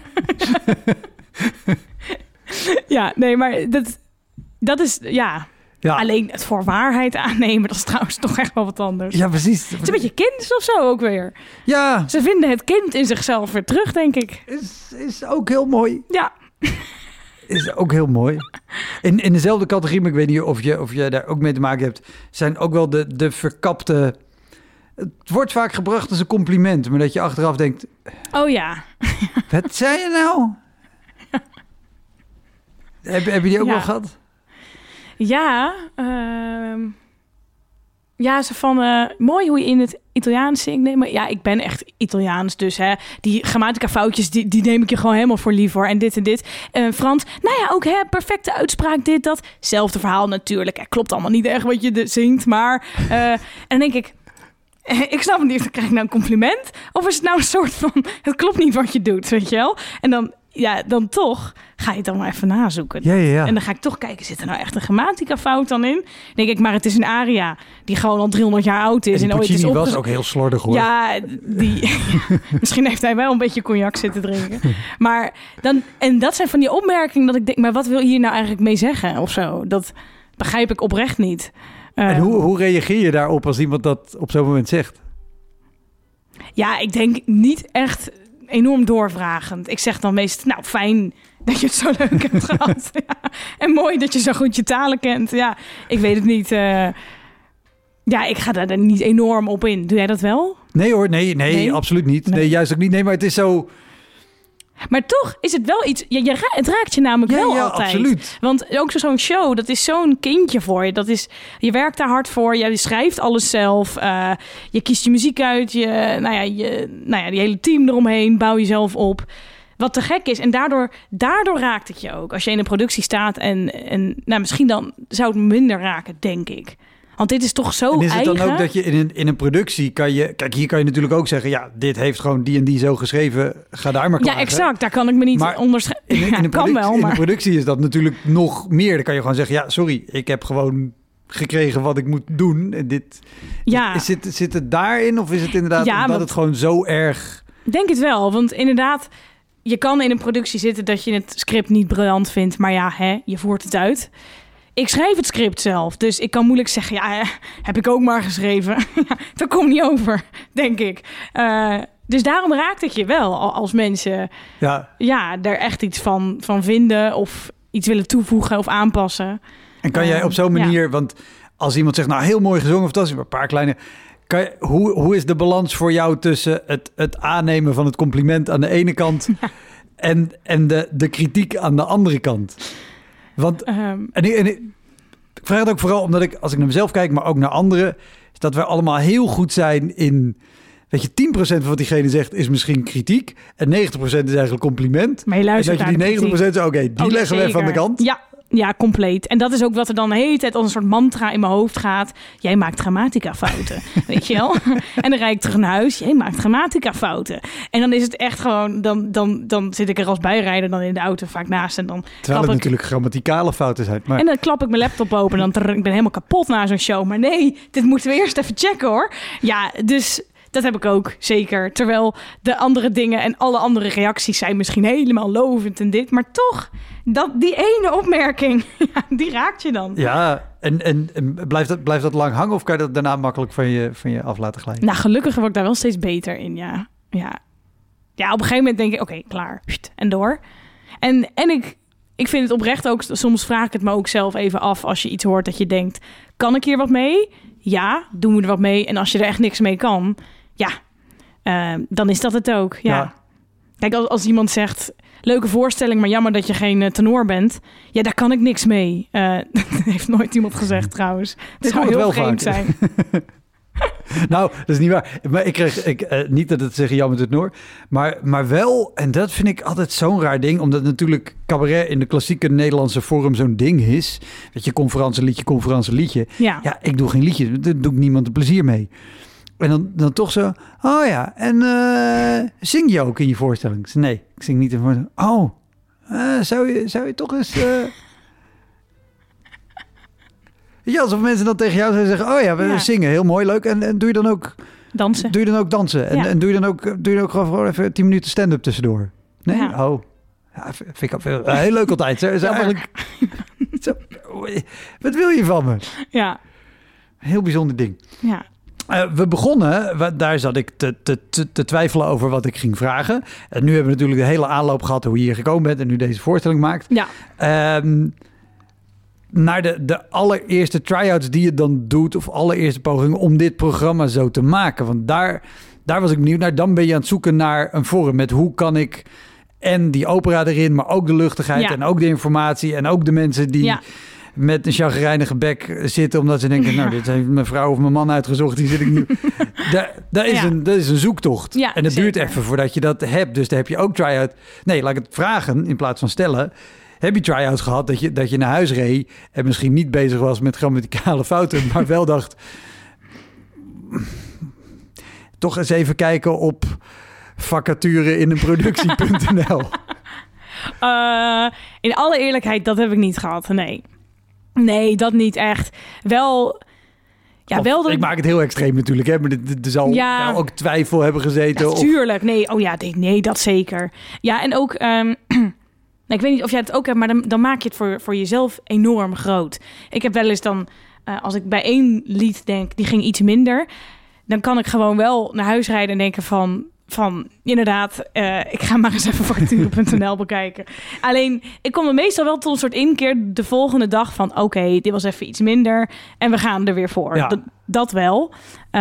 ja, nee, maar dat, dat is, ja... Ja. Alleen het voor waarheid aannemen, dat is trouwens toch echt wel wat anders. Ja, precies. Het is een beetje kind of zo ook weer. Ja. Ze vinden het kind in zichzelf weer terug, denk ik. Is, is ook heel mooi. Ja. Is ook heel mooi. In, in dezelfde categorie, maar ik weet niet of je, of je daar ook mee te maken hebt, zijn ook wel de, de verkapte... Het wordt vaak gebracht als een compliment, maar dat je achteraf denkt... Oh ja. Wat zei je nou? heb, heb je die ook ja. wel gehad? Ja, uh, ja, ze van uh, mooi hoe je in het Italiaans zingt. Nee, maar ja, ik ben echt Italiaans, dus hè, die grammatica foutjes, die, die neem ik je gewoon helemaal voor lief hoor. En dit en dit. Uh, Frans, nou ja, ook hè, perfecte uitspraak, dit, dat. Zelfde verhaal natuurlijk. Het klopt allemaal niet echt wat je de, zingt, maar... Uh, en dan denk ik, ik snap niet, krijg ik nou een compliment? Of is het nou een soort van, het klopt niet wat je doet, weet je wel? En dan... Ja, dan toch ga je het dan maar even nazoeken. Ja, ja, ja. En dan ga ik toch kijken, zit er nou echt een grammatica fout dan in? Dan denk ik, maar het is een aria die gewoon al driehonderd jaar oud is. En, en ooit is opge- was ook heel slordig hoor. Ja, die, misschien heeft hij wel een beetje cognac zitten drinken. Maar dan, en dat zijn van die opmerkingen dat ik denk, maar wat wil je hier nou eigenlijk mee zeggen of zo? Dat begrijp ik oprecht niet. En um, hoe, hoe reageer je daarop als iemand dat op zo'n moment zegt? Ja, ik denk niet echt... enorm doorvragend. Ik zeg dan meestal, nou fijn dat je het zo leuk hebt gehad. Ja. En mooi dat je zo goed je talen kent. Ja, ik weet het niet. Uh, ja, ik ga daar niet enorm op in. Doe jij dat wel? Nee hoor, nee, nee, nee? absoluut niet. Nee. nee, juist ook niet. Nee, maar het is zo... Maar toch is het wel iets... Je, je, het raakt je namelijk ja, wel ja, altijd. Absoluut. Want ook zo'n show, dat is zo'n kindje voor je. Dat is, je werkt daar hard voor. Je schrijft alles zelf. Uh, je kiest je muziek uit. Je, nou ja, je, nou ja, die hele team eromheen. Bouw je zelf op. Wat te gek is. En daardoor, daardoor raakt het je ook. Als je in een productie staat. En, en nou, misschien dan zou het minder raken, denk ik. Want dit is toch zo eigen. En is het eigen? dan ook dat je in een, in een productie kan je... Kijk, hier kan je natuurlijk ook zeggen... Ja, dit heeft gewoon die en die zo geschreven. Ga daar maar klaar. Ja, exact. Daar kan ik me niet onderscheiden. In, in, in, ja, een kan wel, in maar... een productie is dat natuurlijk nog meer. Dan kan je gewoon zeggen... Ja, sorry, ik heb gewoon gekregen wat ik moet doen. En dit, ja. dit, zit, zit het daarin? Of is het inderdaad ja, omdat het gewoon zo erg... Ik denk het wel. Want inderdaad... Je kan in een productie zitten dat je het script niet briljant vindt. Maar ja, hè, je voert het uit. Ik schrijf het script zelf, dus ik kan moeilijk zeggen... ja, heb ik ook maar geschreven. Dat komt niet over, denk ik. Uh, dus daarom raakt het je wel als mensen... ja, ja er echt iets van, van vinden... of iets willen toevoegen of aanpassen. En kan jij op zo'n manier... Ja. Want als iemand zegt, nou, heel mooi gezongen... fantastisch, maar een paar kleine... Kan je, hoe, hoe is de balans voor jou tussen het, het aannemen van het compliment... aan de ene kant... Ja. en, en de, de kritiek aan de andere kant... Want um, en ik, en ik, ik vraag het ook vooral omdat ik, als ik naar mezelf kijk, maar ook naar anderen, is dat we allemaal heel goed zijn in, weet je, tien procent van wat diegene zegt is misschien kritiek en negentig procent is eigenlijk compliment. Maar je luistert en dat je die negentig procent zegt, oké, okay, die oh, leggen we even aan de kant. Ja. Ja, compleet. En dat is ook wat er dan de hele tijd als een soort mantra in mijn hoofd gaat. Jij maakt grammatica-fouten, weet je wel? En dan rijd ik terug naar huis. Jij maakt grammatica-fouten. En dan is het echt gewoon... Dan, dan, dan zit ik er als bijrijder dan in de auto vaak naast. En dan Terwijl het ik, natuurlijk grammaticale fouten zijn. Maar... En dan klap ik mijn laptop open. En dan ik ben helemaal kapot na zo'n show. Maar nee, dit moeten we eerst even checken hoor. Ja, dus... Dat heb ik ook, zeker. Terwijl de andere dingen en alle andere reacties zijn misschien helemaal lovend en dit. Maar toch, dat, die ene opmerking, ja, die raakt je dan. Ja, en, en, en blijft, dat, blijft dat lang hangen of kan je dat daarna makkelijk van je, van je af laten glijden? Nou, gelukkig word ik daar wel steeds beter in, ja. Ja, ja op een gegeven moment denk ik, oké, okay, klaar. En door. En, en ik, ik vind het oprecht ook, soms vraag ik het me ook zelf even af als je iets hoort dat je denkt, kan ik hier wat mee? Ja, doen we er wat mee. En als je er echt niks mee kan... Ja, uh, dan is dat het ook. Ja. ja. Kijk, als, als iemand zegt... leuke voorstelling, maar jammer dat je geen uh, tenor bent. Ja, daar kan ik niks mee. Uh, dat heeft nooit iemand gezegd trouwens. Het zou heel wel vreemd vaak. zijn. Nou, dat is niet waar. Maar ik kreeg, ik, uh, niet dat het zeggen Jan met het Noor, maar, maar wel, en dat vind ik altijd zo'n raar ding, omdat natuurlijk cabaret in de klassieke Nederlandse vorm zo'n ding is. Weet je, conferentieliedje, conferentieliedje. Ja. Ja, ik doe geen liedje, daar doe ik niemand een plezier mee. En dan, dan toch zo, oh ja, en uh, zing je ook in je voorstelling? Nee, ik zing niet in voorstelling. Oh, uh, zou, je, zou je toch eens... Uh... Ja, alsof mensen dan tegen jou zouden zeggen, oh ja, we Ja. zingen, heel mooi, leuk. En, en doe je dan ook Dansen. doe je dan ook dansen? En, Ja. en doe je dan ook, doe je dan ook gewoon even tien minuten stand-up tussendoor? Nee? Ja. Oh, ja, vind ik al uh, heel leuk altijd. Zo, zo eigenlijk, zo, wat wil je van me? Ja. Heel bijzonder ding. Ja. Uh, we begonnen, we, daar zat ik te, te, te, te twijfelen over wat ik ging vragen. En nu hebben we natuurlijk de hele aanloop gehad hoe je hier gekomen bent en nu deze voorstelling maakt. Ja. Um, naar de, de allereerste try-outs die je dan doet, of allereerste pogingen om dit programma zo te maken. Want daar, daar was ik benieuwd naar. Dan ben je aan het zoeken naar een vorm met hoe kan ik en die opera erin, maar ook de luchtigheid Ja. en ook de informatie en ook de mensen die... Ja. met een chagrijnige bek zitten, omdat ze denken, nou, dit heeft mijn vrouw of mijn man uitgezocht, die zit ik nu. Daar, daar, is Ja. een, dat is een zoektocht. Ja, en het duurt zeker. even voordat je dat hebt. Dus daar heb je ook try-out. Nee, laat ik het vragen in plaats van stellen. Heb je try-outs gehad dat je, dat je naar huis reed en misschien niet bezig was met grammaticale fouten, maar wel dacht, toch eens even kijken op vacature in een productie punt n l. Uh, in alle eerlijkheid, dat heb ik niet gehad. Nee. Nee, dat niet echt. Wel... Ja, Of, wel dat... Ik maak het heel extreem natuurlijk, hè, maar er, er zal Ja. nou ook twijfel hebben gezeten. Ja, of... tuurlijk. Nee, oh ja, nee, nee, dat zeker. Ja, en ook... Um, ik weet niet of jij het ook hebt, maar dan, dan maak je het voor, voor jezelf enorm groot. Ik heb wel eens dan... Uh, als ik bij één lied denk, die ging iets minder... dan kan ik gewoon wel naar huis rijden en denken van... van inderdaad, uh, ik ga maar eens even vacature punt n l bekijken. Alleen, ik kom er meestal wel tot een soort inkeer de volgende dag van... oké, okay, dit was even iets minder en we gaan er weer voor. Ja. D- dat wel.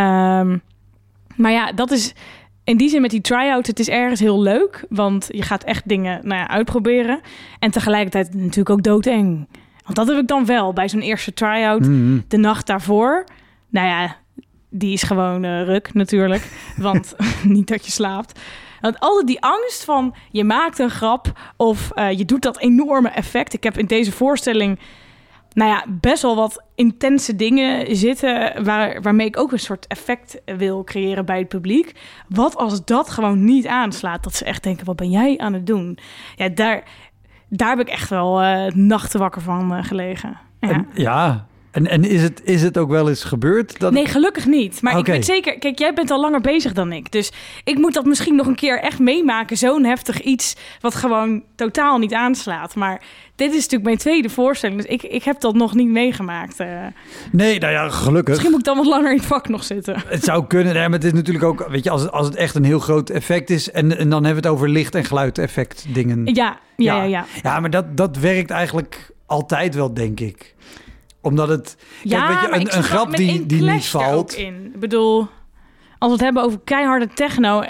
Um, maar ja, dat is... In die zin met die try-out, het is ergens heel leuk. Want je gaat echt dingen nou ja, uitproberen. En tegelijkertijd natuurlijk ook doodeng. Want dat heb ik dan wel bij zo'n eerste try-out. Mm-hmm. De nacht daarvoor. Nou ja, die is gewoon uh, ruk natuurlijk. Want niet dat je slaapt. Want altijd die angst van je maakt een grap of uh, je doet dat enorme effect. Ik heb in deze voorstelling nou ja, best wel wat intense dingen zitten waar, waarmee ik ook een soort effect wil creëren bij het publiek. Wat als dat gewoon niet aanslaat? Dat ze echt denken, wat ben jij aan het doen? Ja, daar, daar heb ik echt wel uh, nachten wakker van uh, gelegen. Ja. En, ja. En, en is, het, is het ook wel eens gebeurd? Dat... Nee, gelukkig niet. Maar Okay. ik weet zeker... Kijk, jij bent al langer bezig dan ik. Dus ik moet dat misschien nog een keer echt meemaken. Zo'n heftig iets wat gewoon totaal niet aanslaat. Maar dit is natuurlijk mijn tweede voorstelling. Dus ik, ik heb dat nog niet meegemaakt. Uh, Nee, nou ja, gelukkig. misschien moet ik dan wat langer in het vak nog zitten. Het zou kunnen, nee, maar het is natuurlijk ook... Weet je, als het, als het echt een heel groot effect is... En, en dan hebben we het over licht- en geluideffect dingen. Ja, ja, ja. Ja, ja maar dat, dat werkt eigenlijk altijd wel, denk ik. Omdat het... Kijk, ja weet je, maar ik een, zit een wel grap met die, één die niet clash daar valt... ook in. Ik bedoel, als we het hebben over keiharde techno...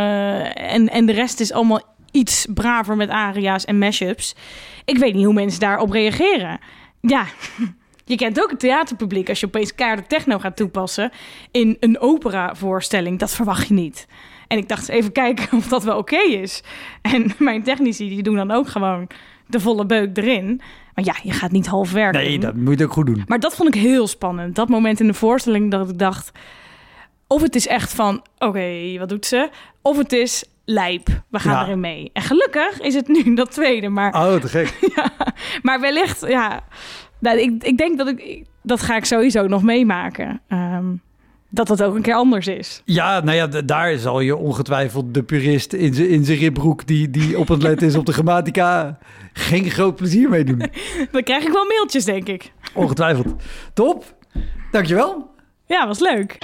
Uh, en, en de rest is allemaal iets braver met aria's en mashups. Ik weet niet hoe mensen daarop reageren. Ja, je kent ook het theaterpubliek. Als je opeens keiharde techno gaat toepassen... in een operavoorstelling, dat verwacht je niet. En ik dacht even kijken of dat wel oké okay is. En mijn technici die doen dan ook gewoon de volle beuk erin... Maar ja, je gaat niet half werken. Nee, dat moet je ook goed doen. Maar dat vond ik heel spannend. Dat moment in de voorstelling dat ik dacht... of het is echt van, oké, okay, wat doet ze? Of het is lijp, we gaan ja. erin mee. En gelukkig is het nu dat tweede. Maar, oh, te gek. ja, maar wellicht, ja... Nou, ik, ik denk dat ik... Dat ga ik sowieso nog meemaken. Um, dat dat ook een keer anders is. Ja, nou ja, d- daar zal je ongetwijfeld de purist in zijn in zijn ribbroek... Die, die op het letten is op de grammatica... geen groot plezier mee doen. Dan krijg ik wel mailtjes, denk ik. Ongetwijfeld. Top. Dankjewel. Ja, was leuk.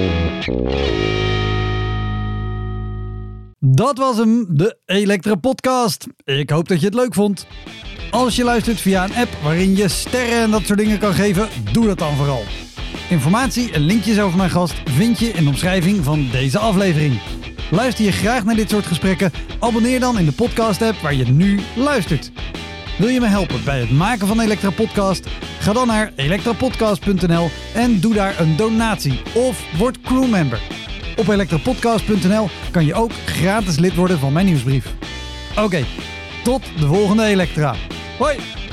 Dat was hem, de Elektra Podcast. Ik hoop dat je het leuk vond. Als je luistert via een app waarin je sterren en dat soort dingen kan geven, doe dat dan vooral. Informatie en linkjes over mijn gast vind je in de omschrijving van deze aflevering. Luister je graag naar dit soort gesprekken? Abonneer dan in de podcast-app waar je nu luistert. Wil je me helpen bij het maken van Elektra Podcast? Ga dan naar elektrapodcast punt n l en doe daar een donatie of word crewmember. Op elektrapodcast punt n l kan je ook gratis lid worden van mijn nieuwsbrief. Oké, tot de volgende Elektra. Hoi!